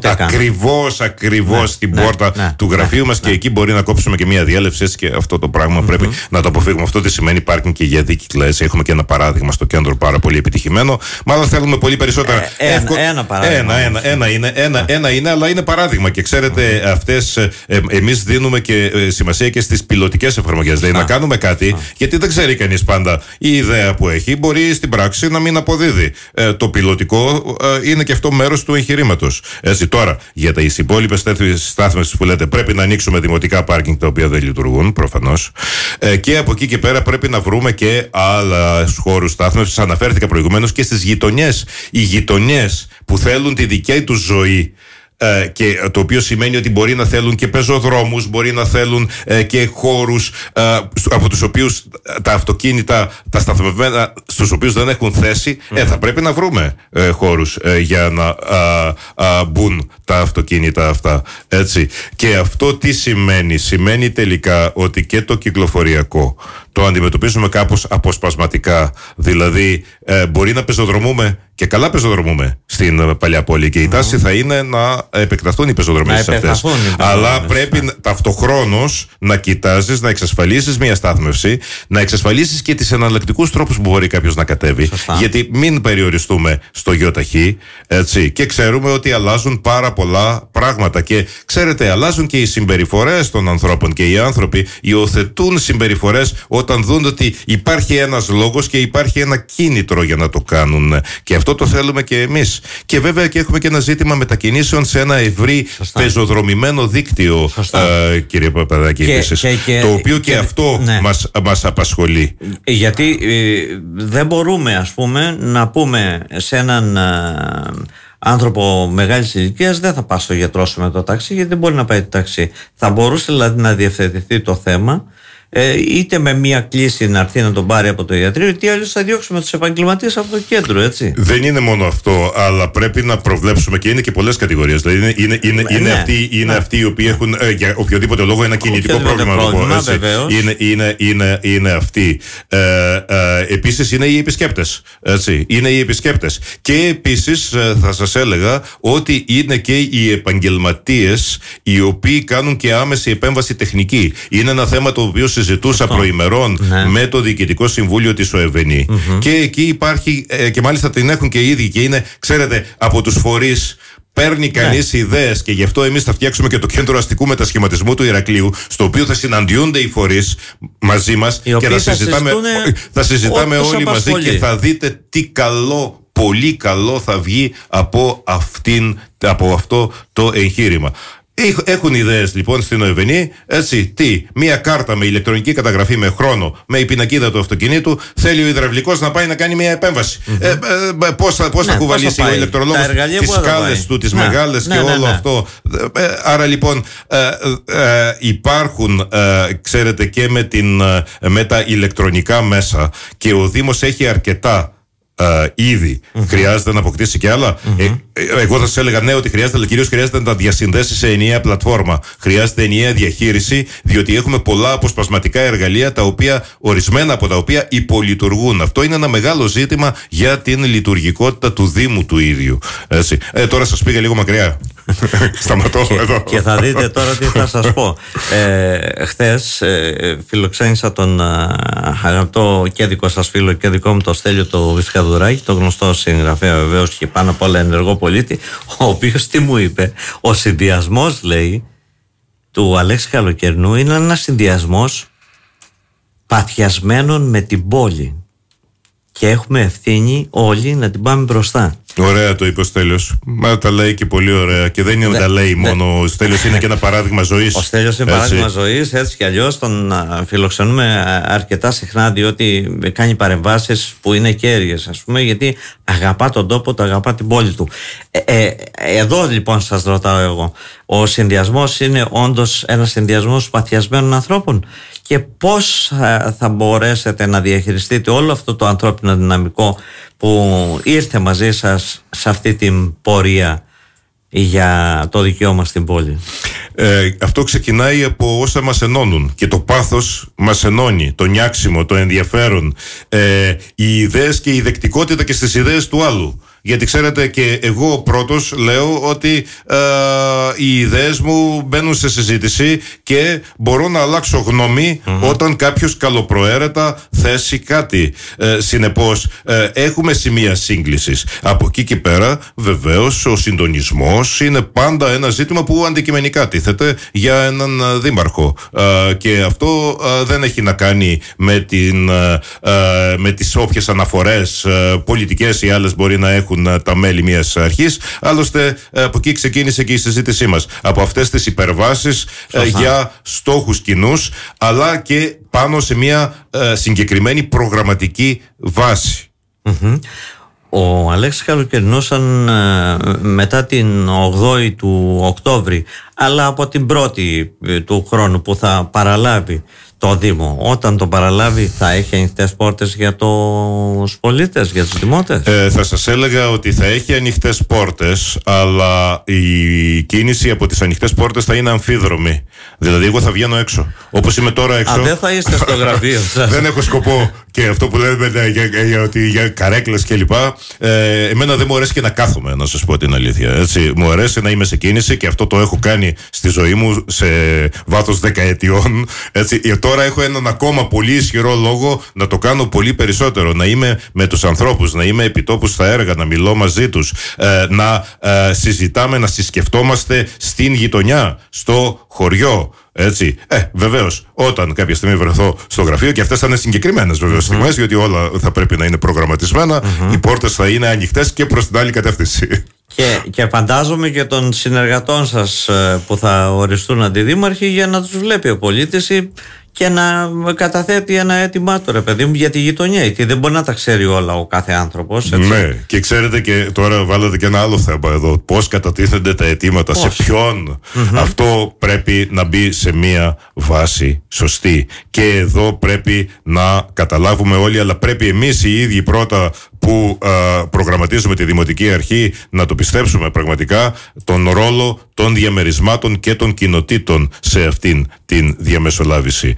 ακριβώς την πόρτα του γραφείου μας, και εκεί μπορεί να κόψουμε και μια διέλευση, έτσι, και αυτό το πράγμα πρέπει να το αποφύγουμε. Αυτό τι σημαίνει πάρκινγκ και για δίκυκλα, έτσι. Έχουμε και ένα παράδειγμα στο κέντρο πάρα πολύ επιτυχημένο. Μάλλον θέλουμε πολύ περισσότερα. Ένα παράδειγμα. Ένα είναι, αλλά είναι παράδειγμα. Και ξέρετε, εμείς δίνουμε και σημασία και στις πιλωτικές εφαρμογές. Δηλαδή να κάνουμε κάτι, γιατί δεν ξέρει κανείς πάντα η ιδέα που έχει. Μπορεί στην πράξη να μην αποδίδει. Το πιλωτικό είναι και αυτό μέρος του εγχειρήματος. Έτσι, τώρα, για τις υπόλοιπες τέτοιες στάθμες που λέτε, πρέπει να ανοίξουμε δημοτικά πάρκινγκ τα οποία δεν λειτουργούν, προφανώς. Και από εκεί και πέρα πρέπει να βρούμε και άλλους χώρους στάθμευσης. Αναφέρθηκα προηγουμένως και στις γειτονιές. Οι γειτονιές που θέλουν τη δική τους ζωή, και το οποίο σημαίνει ότι μπορεί να θέλουν και πεζοδρόμους, μπορεί να θέλουν και χώρους από τους οποίους τα αυτοκίνητα, τα σταθμευμένα, στους οποίους δεν έχουν θέση. Θα πρέπει να βρούμε χώρους για να μπουν τα αυτοκίνητα αυτά, έτσι. Και αυτό τι σημαίνει? Σημαίνει τελικά ότι και το κυκλοφοριακό το αντιμετωπίζουμε κάπως αποσπασματικά. Δηλαδή μπορεί να πεζοδρομούμε, και καλά πεζοδρομούμε στην παλιά πόλη, και η τάση θα είναι να επεκταθούν οι πεζοδρομίες αυτές. Αλλά πρέπει ταυτοχρόνως να κοιτάζεις, να εξασφαλίσεις μια στάθμευση, να εξασφαλίσεις και τις εναλλακτικούς τρόπους που μπορεί κάποιος να κατέβει. Σωστά. Γιατί μην περιοριστούμε στο ΙΟΤΑΧΗ, έτσι. Και ξέρουμε ότι αλλάζουν πάρα πολλά πράγματα. Και ξέρετε, αλλάζουν και οι συμπεριφορές των ανθρώπων, και οι άνθρωποι υιοθετούν συμπεριφορές όταν δουν ότι υπάρχει ένας λόγος και υπάρχει ένα κίνητρο για να το κάνουν. Και αυτό το θέλουμε και εμείς. Και βέβαια και έχουμε και ένα ζήτημα μετακινήσεων σε ένα ευρύ πεζοδρομημένο δίκτυο, κύριε Παπαδάκη, το οποίο και αυτό μας απασχολεί. Γιατί δεν μπορούμε, ας πούμε, να πούμε σε έναν άνθρωπο μεγάλης ηλικίας, δεν θα πάει στο γιατρό σου με το ταξί, γιατί δεν μπορεί να πάει το ταξί. Θα μπορούσε δηλαδή να διευθετηθεί το θέμα, είτε με μία κλίση να έρθει να τον πάρει από το ιατρείο, είτε αλλιώς θα διώξουμε τους επαγγελματίες από το κέντρο, έτσι. Δεν είναι μόνο αυτό, αλλά πρέπει να προβλέψουμε, και είναι και πολλές κατηγορίες. Δηλαδή είναι αυτοί οι οποίοι έχουν για οποιοδήποτε λόγο ένα κινητικό πρόβλημα. Είναι αυτοί. Επίσης είναι οι επισκέπτες. Έτσι. Είναι οι επισκέπτες. Και επίσης θα σας έλεγα ότι είναι και οι επαγγελματίες οι οποίοι κάνουν και άμεση επέμβαση τεχνική. Είναι ένα θέμα το οποίο συζητούσα προημερών με το Διοικητικό Συμβούλιο της ΟΕΒΕΝΗ. Και εκεί υπάρχει, και μάλιστα την έχουν και ήδη, και είναι, ξέρετε, από τους φορείς. Παίρνει κανείς ιδέες, και γι' αυτό εμείς θα φτιάξουμε και το Κέντρο Αστικού Μετασχηματισμού του Ηρακλείου, στο οποίο θα συναντιούνται οι φορείς μαζί μας και θα συζητάμε όλοι μαζί, και θα δείτε τι καλό πολύ καλό θα βγει από αυτό το εγχείρημα. Έχουν ιδέες λοιπόν στην ΟΕΒΕΝΗ, έτσι, μία κάρτα με ηλεκτρονική καταγραφή με χρόνο, με η πινακίδα του αυτοκινήτου, θέλει ο υδραυλικός να πάει να κάνει μια επέμβαση. Πώς θα κουβαλήσει ο ηλεκτρολόγος τις σκάλες του, τις μεγάλες και όλο αυτό. Άρα λοιπόν υπάρχουν, ξέρετε, και με τα ηλεκτρονικά μέσα, και ο Δήμος έχει αρκετά ήδη. Χρειάζεται να αποκτήσει και άλλα. Εγώ θα σας έλεγα ναι, ότι χρειάζεται, αλλά κυρίως χρειάζεται να τα διασυνδέσει σε ενιαία πλατφόρμα. Χρειάζεται ενιαία διαχείριση, διότι έχουμε πολλά αποσπασματικά εργαλεία, ορισμένα από τα οποία υπολειτουργούν. Αυτό είναι ένα μεγάλο ζήτημα για την λειτουργικότητα του Δήμου του ίδιου. Έτσι. Τώρα σας πήγα λίγο μακριά. Σταματώ εδώ. Και θα δείτε τώρα τι θα σας πω. Χθες φιλοξένησα τον αγαπητό και δικό σας φίλο και δικό μου, το Στέλιο το Βυσχαδουράκη, το γνωστό συγγραφέα βεβαίως και πάνω απ' όλα ενεργό πολίτη, ο οποίος τι μου είπε? Ο συνδυασμός, λέει, του Αλέξη Καλοκαιρινού είναι ένας συνδυασμός παθιασμένων με την πόλη, και έχουμε ευθύνη όλοι να την πάμε μπροστά. Ωραία το είπε ο Στέλιος. Μα τα λέει και πολύ ωραία. Και δεν είναι να τα λέει μόνο. Ο Στέλιος είναι και ένα παράδειγμα ζωής. Ο Στέλιος είναι παράδειγμα ζωής, έτσι κι αλλιώς τον φιλοξενούμε αρκετά συχνά, διότι κάνει παρεμβάσεις που είναι κέρυες, ας πούμε, γιατί αγαπά τον τόπο, το αγαπά την πόλη του. Εδώ λοιπόν σας ρωτάω εγώ, ο συνδυασμός είναι όντως ένας συνδυασμός παθιασμένων ανθρώπων, και πώς θα μπορέσετε να διαχειριστείτε όλο αυτό το ανθρώπινο δυναμικό που ήρθε μαζί σας σε αυτή την πορεία για το δικαίωμα στην πόλη? Αυτό ξεκινάει από όσα μας ενώνουν, και το πάθος μας ενώνει, το νιάξιμο, το ενδιαφέρον, οι ιδέες και η δεκτικότητα και στις ιδέες του άλλου. Γιατί ξέρετε, και εγώ πρώτος λέω ότι οι ιδέες μου μπαίνουν σε συζήτηση και μπορώ να αλλάξω γνώμη όταν κάποιος καλοπροαίρετα θέσει κάτι. Συνεπώς έχουμε σημεία σύγκλησης. Από εκεί και πέρα βεβαίως ο συντονισμός είναι πάντα ένα ζήτημα που αντικειμενικά τίθεται για έναν δήμαρχο, και αυτό δεν έχει να κάνει με τις όποιες αναφορές πολιτικές ή άλλες μπορεί να έχουν τα μέλη μιας αρχής. Άλλωστε από εκεί ξεκίνησε και η συζήτησή μας, από αυτές τις υπερβάσεις για στόχους κοινούς, αλλά και πάνω σε μια συγκεκριμένη προγραμματική βάση. Ο Αλέξης Καλοκαιρινός, μετά την 8η του Οκτώβρη, αλλά από την 1η του χρόνου που θα παραλάβει το Δήμο, όταν το παραλάβει, θα έχει ανοιχτές πόρτες για τους πολίτες, για τους δημότες? Θα σας έλεγα ότι θα έχει ανοιχτές πόρτες, αλλά η κίνηση από τις ανοιχτές πόρτες θα είναι αμφίδρομη. Δηλαδή εγώ θα βγαίνω έξω, όπως είμαι τώρα έξω. Δεν θα είστε στο γραφείο σας. Δεν έχω σκοπό. Και αυτό που λέμε για καρέκλες κλπ. Εμένα δεν μου αρέσει και να κάθομαι, να σας πω την αλήθεια. Έτσι. Μου αρέσει να είμαι σε κίνηση, και αυτό το έχω κάνει στη ζωή μου σε βάθος δεκαετιών. Έτσι. Τώρα έχω έναν ακόμα πολύ ισχυρό λόγο να το κάνω πολύ περισσότερο. Να είμαι με τους ανθρώπους, να είμαι επιτόπου στα έργα, να μιλώ μαζί τους, να συζητάμε, να συσκεφτόμαστε στην γειτονιά, στο χωριό. Έτσι. Βεβαίως, όταν κάποια στιγμή βρεθώ στο γραφείο, και αυτές θα είναι συγκεκριμένες βεβαίως στιγμές, γιατί όλα θα πρέπει να είναι προγραμματισμένα, οι πόρτες θα είναι ανοιχτές και προς την άλλη κατεύθυνση. Και φαντάζομαι και των συνεργατών σας που θα οριστούν αντιδήμαρχοι, για να τους βλέπει ο πολίτης και να καταθέτει ένα αίτημά του, ρε παιδί μου, για τη γειτονιά, γιατί δεν μπορεί να τα ξέρει όλα ο κάθε άνθρωπος. Έτσι. Ναι, και ξέρετε, και τώρα βάλετε και ένα άλλο θέμα εδώ. Πώς κατατίθενται τα αιτήματα, σε ποιον. Αυτό πρέπει να μπει σε μία βάση σωστή. Και εδώ πρέπει να καταλάβουμε όλοι, αλλά πρέπει εμείς οι ίδιοι πρώτα που προγραμματίζουμε τη Δημοτική Αρχή να το πιστέψουμε πραγματικά, τον ρόλο των διαμερισμάτων και των κοινοτήτων σε αυτήν την διαμεσολάβηση.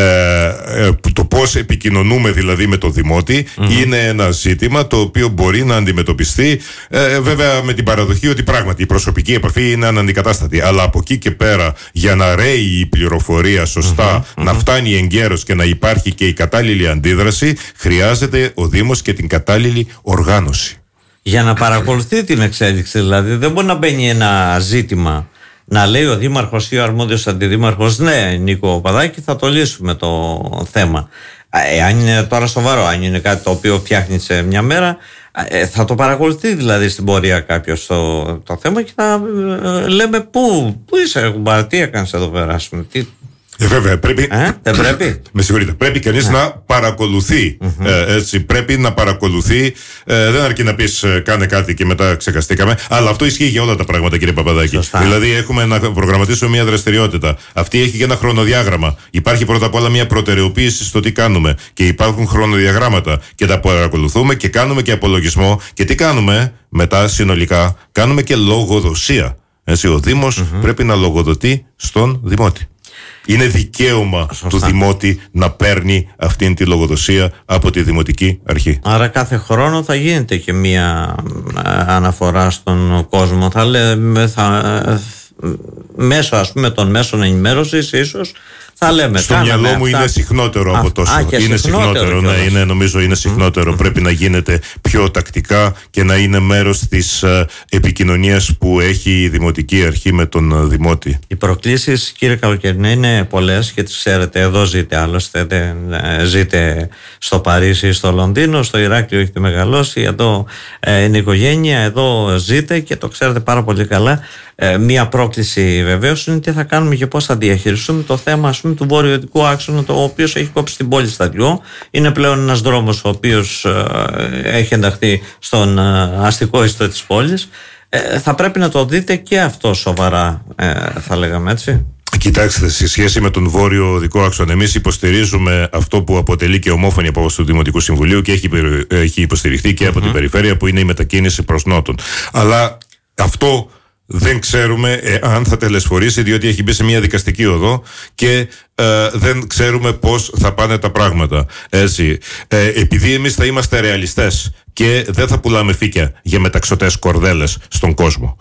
Το πώς επικοινωνούμε δηλαδή με το Δημότη είναι ένα ζήτημα το οποίο μπορεί να αντιμετωπιστεί, βέβαια με την παραδοχή ότι πράγματι η προσωπική επαφή είναι αναντικατάστατη, αλλά από εκεί και πέρα, για να ρέει η πληροφορία σωστά, να φτάνει εγκαίρως και να υπάρχει και η κατάλληλη αντίδραση, χρειάζεται ο Δήμος και την κατάλληλη οργάνωση. Για να παρακολουθεί την εξέλιξη, δηλαδή δεν μπορεί να μπαίνει ένα ζήτημα, να λέει ο Δήμαρχος ή ο αρμόδιος αντιδήμαρχος, ναι Νίκο Παπαδάκη, θα το λύσουμε το θέμα. Αν είναι τώρα σοβαρό, αν είναι κάτι το οποίο φτιάχνει σε μια μέρα, Θα το παρακολουθεί δηλαδή στην πορεία κάποιος το θέμα και θα λέμε πού είσαι, τι έκανες εδώ πέρα, Βέβαια, πρέπει. Δεν πρέπει. Με συγχωρείτε. Πρέπει κανείς να παρακολουθεί. Έτσι, πρέπει να παρακολουθεί. Δεν αρκεί να πεις κάνε κάτι και μετά ξεχαστήκαμε. Αλλά αυτό ισχύει για όλα τα πράγματα, κύριε Παπαδάκη. Σωστά. Δηλαδή, έχουμε να προγραμματίσουμε μια δραστηριότητα. Αυτή έχει και ένα χρονοδιάγραμμα. Υπάρχει πρώτα απ' όλα μια προτεραιοποίηση στο τι κάνουμε. Και υπάρχουν χρονοδιαγράμματα. Και τα παρακολουθούμε και κάνουμε και απολογισμό. Και τι κάνουμε μετά συνολικά? Κάνουμε και λογοδοσία. Έτσι, ο Δήμος πρέπει να λογοδοτεί στον Δημότη. Είναι δικαίωμα του Δημότη να παίρνει αυτήν τη λογοδοσία από τη Δημοτική Αρχή. Άρα κάθε χρόνο θα γίνεται και μία αναφορά στον κόσμο. Θα λέμε, μέσω ας πούμε των μέσων ενημέρωσης ίσως θα λέμε. Στο μυαλό μου είναι συχνότερο από τόσο. Είναι συχνότερο, ναι, νομίζω είναι συχνότερο. Πρέπει να γίνεται πιο τακτικά και να είναι μέρος της επικοινωνίας που έχει η Δημοτική Αρχή με τον Δημότη. Οι προκλήσεις, κύριε Καλοκαιρινέ, είναι πολλές και τις ξέρετε. Εδώ ζείτε άλλωστε. Ζείτε στο Παρίσι ή στο Λονδίνο, στο Ηράκλειο έχετε μεγαλώσει. Εδώ είναι οικογένεια, εδώ ζείτε και το ξέρετε πάρα πολύ καλά. Μία πρόκληση βεβαίως είναι τι θα κάνουμε και πώς θα διαχειριστούμε το θέμα, ας πούμε, του βορειοδυτικού άξονα, το οποίος έχει κόψει την πόλη στα δυο. Είναι πλέον ένας δρόμος ο οποίος έχει ενταχθεί στον αστικό ιστό της πόλης. Θα πρέπει να το δείτε και αυτό σοβαρά, θα λέγαμε έτσι. Κοιτάξτε, σε σχέση με τον βόρειο οδικό άξονα, εμείς υποστηρίζουμε αυτό που αποτελεί και ομόφωνη απόφαση του Δημοτικού Συμβουλίου και έχει υποστηριχθεί και από την περιφέρεια, που είναι η μετακίνηση προς νότον. Αλλά αυτό δεν ξέρουμε αν θα τελεσφορήσει, διότι έχει μπει σε μια δικαστική οδό και δεν ξέρουμε πώς θα πάνε τα πράγματα. Έτσι, επειδή εμείς θα είμαστε ρεαλιστές και δεν θα πουλάμε φύκια για μεταξωτές κορδέλες στον κόσμο.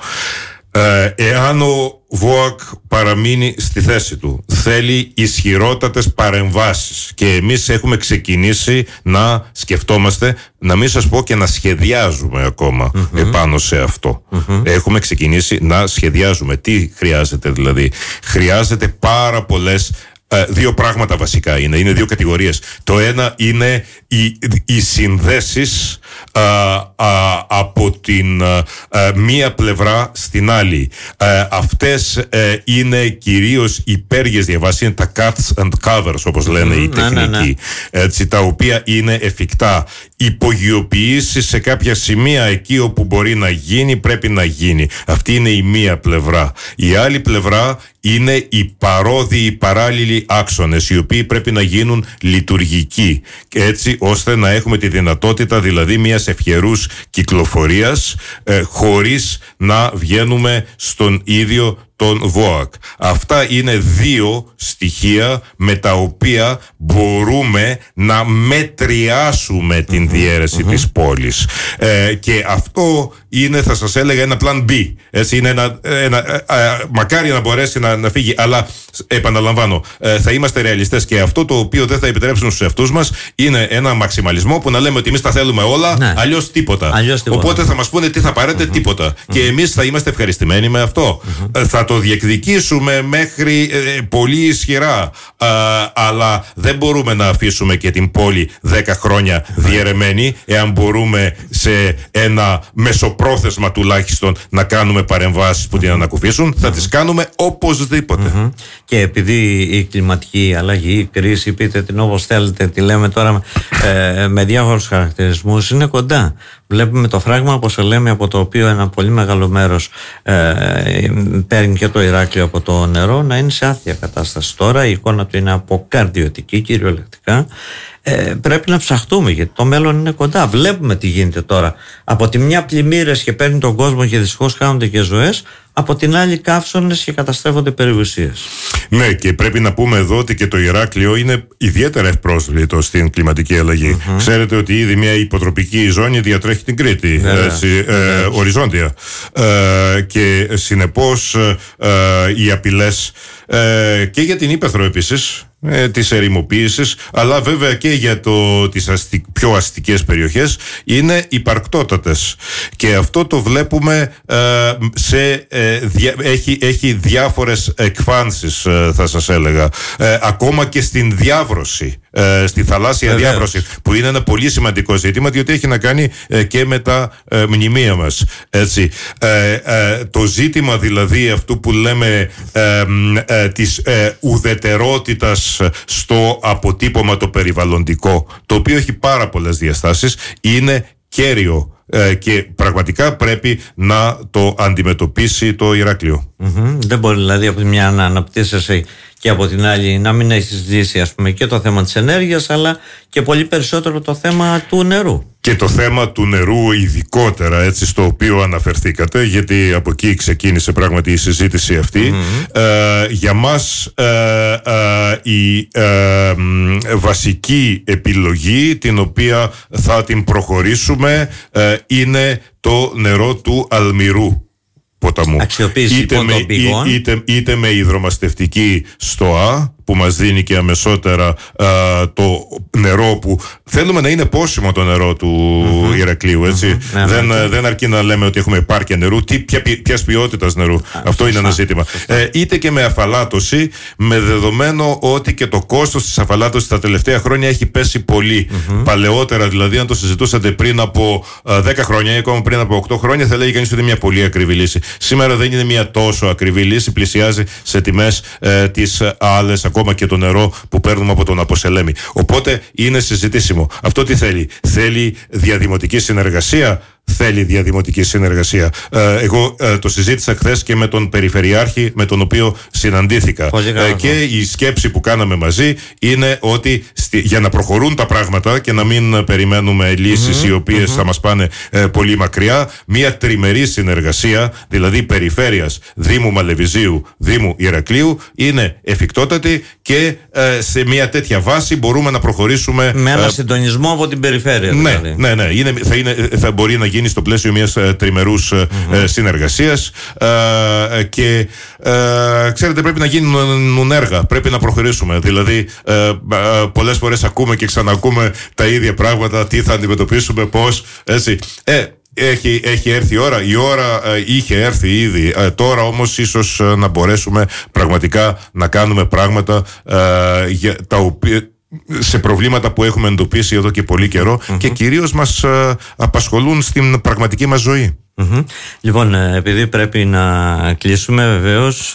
Εάν ο ΒΟΑΚ παραμείνει στη θέση του, θέλει ισχυρότατες παρεμβάσεις και εμείς έχουμε ξεκινήσει να σκεφτόμαστε, να μην σας πω και να σχεδιάζουμε ακόμα επάνω σε αυτό. Έχουμε ξεκινήσει να σχεδιάζουμε. Τι χρειάζεται δηλαδή? Χρειάζεται πάρα πολλές δύο πράγματα βασικά είναι δύο κατηγορίες. Το ένα είναι οι συνδέσεις από την μία πλευρά στην άλλη. Αυτές είναι κυρίως οι πέργες διαβάσεις, είναι τα cuts and covers όπως λένε οι τεχνικοί, έτσι, τα οποία είναι εφικτά. Υπογειοποιήσεις σε κάποια σημεία εκεί όπου μπορεί να γίνει, πρέπει να γίνει. Αυτή είναι η μία πλευρά. Η άλλη πλευρά είναι οι παρόδιοι, οι παράλληλοι άξονες, οι οποίοι πρέπει να γίνουν λειτουργικοί, έτσι ώστε να έχουμε τη δυνατότητα δηλαδή μιας ευχερούς κυκλοφορίας χωρίς να βγαίνουμε στον ίδιο τον ΒΟΑΚ. Αυτά είναι δύο στοιχεία με τα οποία μπορούμε να μετριάσουμε την διαίρεση της πόλης. Και αυτό είναι, θα σας έλεγα, ένα plan B. Έτσι, είναι μακάρι να μπορέσει να φύγει, αλλά επαναλαμβάνω, θα είμαστε ρεαλιστές και αυτό το οποίο δεν θα επιτρέψουν στους εαυτούς μας είναι ένα μαξιμαλισμό που να λέμε ότι εμείς τα θέλουμε όλα, αλλιώς τίποτα. Οπότε θα μας πούνε τι θα πάρετε, τίποτα. Και εμείς θα είμαστε ευχαριστημένοι με αυτό. Θα το διεκδικήσουμε μέχρι πολύ ισχυρά, αλλά δεν μπορούμε να αφήσουμε και την πόλη 10 χρόνια διαιρεμένη, εάν μπορούμε σε ένα μεσοπρόθεσμα τουλάχιστον να κάνουμε παρεμβάσεις που την ανακουφίσουν, θα τις κάνουμε οπωσδήποτε. Και επειδή η κλιματική αλλαγή, η κρίση, πείτε την όπως θέλετε, τη λέμε τώρα με διάφορους χαρακτηρισμούς, είναι κοντά. Βλέπουμε το φράγμα, όπως λέμε, από το οποίο ένα πολύ μεγάλο μέρος παίρνει και το Ηράκλειο από το νερό, να είναι σε άθλια κατάσταση. Τώρα η εικόνα του είναι αποκαρδιωτική κυριολεκτικά. Πρέπει να ψαχτούμε γιατί το μέλλον είναι κοντά. Βλέπουμε τι γίνεται τώρα. Από τη μια πλημμύρες και παίρνει τον κόσμο και δυστυχώς χάνονται και ζωές. Από την άλλη καύσονες και καταστρέφονται περιουσίες. Ναι, και πρέπει να πούμε εδώ ότι και το Ηράκλειο είναι ιδιαίτερα ευπρόσβλητο στην κλιματική αλλαγή. Ξέρετε ότι ήδη μια υποτροπική ζώνη διατρέχει την Κρήτη, οριζόντια. Και συνεπώς οι απειλές και για την ύπαιθρο επίσης της ερημοποίησης, αλλά βέβαια και για τις πιο αστικές περιοχές είναι υπαρκτότατες, και αυτό το βλέπουμε έχει διάφορες εκφάνσεις, θα σας έλεγα, ακόμα και στην διάβρωση, στη θαλάσσια διάβρωση, που είναι ένα πολύ σημαντικό ζήτημα, διότι έχει να κάνει και με τα μνημεία μας, έτσι. Το ζήτημα δηλαδή αυτού που λέμε της ουδετερότητας στο αποτύπωμα το περιβαλλοντικό, το οποίο έχει πάρα πολλές διαστάσεις, είναι κέριο και πραγματικά πρέπει να το αντιμετωπίσει το Ηράκλειο. Δεν μπορεί δηλαδή από τη μια να αναπτύσσεσαι και από την άλλη να μην έχεις ζήσει, ας πούμε, και το θέμα της ενέργειας, αλλά και πολύ περισσότερο το θέμα του νερού. Και το θέμα του νερού ειδικότερα, έτσι, στο οποίο αναφερθήκατε, γιατί από εκεί ξεκίνησε πράγματι η συζήτηση αυτή. Για μας η βασική επιλογή, την οποία θα την προχωρήσουμε, είναι το νερό του αλμυρού ποταμού. Αξιοποίηση είτε με υδρομαστευτική στοά, που μας δίνει και αμεσότερα το νερό που θέλουμε να είναι πόσιμο, το νερό του Ηρακλείου, έτσι. Δεν αρκεί να λέμε ότι έχουμε επάρκεια νερού, ποιας ποιότητας νερού. Αυτό είναι ένα ζήτημα. Είτε και με αφαλάτωση, με δεδομένο ότι και το κόστος της αφαλάτωσης τα τελευταία χρόνια έχει πέσει πολύ. Παλαιότερα δηλαδή, αν το συζητούσατε πριν από 10 χρόνια ή ακόμα πριν από 8 χρόνια, θα λέγει κανείς ότι είναι μια πολύ ακριβή λύση. Σήμερα δεν είναι μια τόσο ακριβή λύση, πλησιάζει σε τιμές τις άλλες, ακόμα και το νερό που παίρνουμε από τον Αποσελέμη. Οπότε είναι συζητήσιμο. Αυτό τι θέλει? Θέλει διαδημοτική συνεργασία. Θέλει διαδημοτική συνεργασία. Εγώ το συζήτησα χθες και με τον Περιφερειάρχη, με τον οποίο συναντήθηκα. Και η σκέψη που κάναμε μαζί είναι ότι για να προχωρούν τα πράγματα και να μην περιμένουμε λύσεις οι οποίες θα μας πάνε πολύ μακριά, μια τριμερή συνεργασία, δηλαδή Περιφέρειας, Δήμου Μαλεβιζίου, Δήμου Ηρακλείου, είναι εφικτότατη, και σε μια τέτοια βάση μπορούμε να προχωρήσουμε με ένα συντονισμό από την Περιφέρεια. Δηλαδή. Ναι. Θα μπορεί να γίνει στο πλαίσιο μιας τριμερούς συνεργασίας, και ξέρετε, πρέπει να γίνουν έργα, πρέπει να προχωρήσουμε. Δηλαδή πολλές φορές ακούμε και ξανακούμε τα ίδια πράγματα, τι θα αντιμετωπίσουμε, πώς, έτσι. Έχει έρθει η ώρα είχε έρθει ήδη. Τώρα όμως ίσως να μπορέσουμε πραγματικά να κάνουμε πράγματα για τα οποία, σε προβλήματα που έχουμε εντοπίσει εδώ και πολύ καιρό, και κυρίως μας απασχολούν στην πραγματική μας ζωή. Λοιπόν, επειδή πρέπει να κλείσουμε, βεβαίως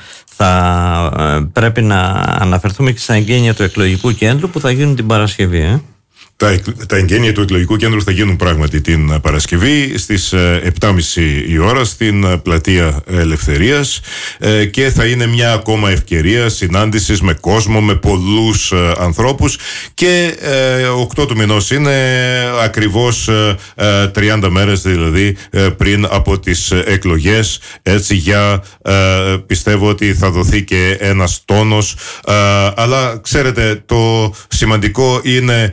θα πρέπει να αναφερθούμε και στα εγγένεια του εκλογικού κέντρου που θα γίνουν την Παρασκευή. Τα εγγένεια του εκλογικού κέντρου θα γίνουν πράγματι την Παρασκευή στις 7.30 η ώρα στην Πλατεία Ελευθερίας, και θα είναι μια ακόμα ευκαιρία συνάντησης με κόσμο, με πολλούς ανθρώπους, και 8 του μηνός είναι ακριβώς 30 μέρες δηλαδή πριν από τις εκλογές, έτσι, πιστεύω ότι θα δοθεί και ένας τόνος, αλλά ξέρετε, το σημαντικό είναι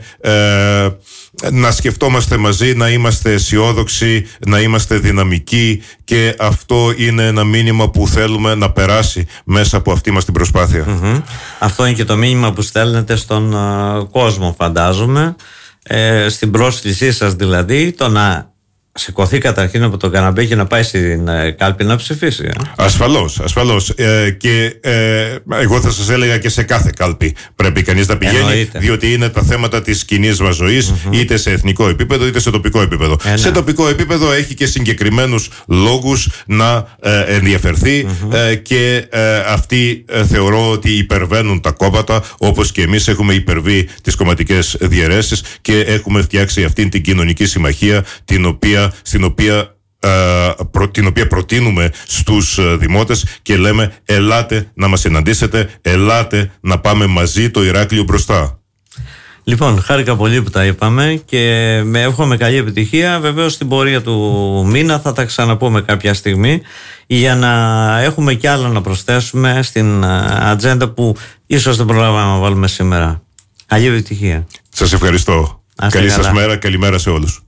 να σκεφτόμαστε μαζί, να είμαστε αισιόδοξοι, να είμαστε δυναμικοί, και αυτό είναι ένα μήνυμα που θέλουμε να περάσει μέσα από αυτή μας την προσπάθεια. Αυτό είναι και το μήνυμα που στέλνετε στον κόσμο, φαντάζομαι, στην πρόσκλησή σας δηλαδή, το να σηκωθεί καταρχήν από το καναπέ και να πάει στην κάλπη να ψηφίσει. Ασφαλώς. Και εγώ θα σας έλεγα και σε κάθε κάλπη πρέπει κανείς να πηγαίνει. Εννοείται. Διότι είναι τα θέματα της κοινής μας ζωής, είτε σε εθνικό επίπεδο είτε σε τοπικό επίπεδο. Σε τοπικό επίπεδο έχει και συγκεκριμένους λόγους να ενδιαφερθεί, και αυτοί θεωρώ ότι υπερβαίνουν τα κόμματα, όπως και εμείς έχουμε υπερβεί τις κομματικές διαιρέσεις και έχουμε φτιάξει αυτήν την κοινωνική συμμαχία, την οποία προτείνουμε στους δημότες και λέμε: ελάτε να μας συναντήσετε, ελάτε να πάμε μαζί το Ηράκλειο μπροστά. Λοιπόν, χάρηκα πολύ που τα είπαμε και με εύχομαι καλή επιτυχία. Βεβαίως στην πορεία του μήνα θα τα ξαναπούμε κάποια στιγμή, για να έχουμε κι άλλα να προσθέσουμε στην ατζέντα που ίσως δεν προλάβαμε να βάλουμε σήμερα. Καλή επιτυχία. Σας ευχαριστώ. Καλή σας μέρα, καλημέρα σε όλους.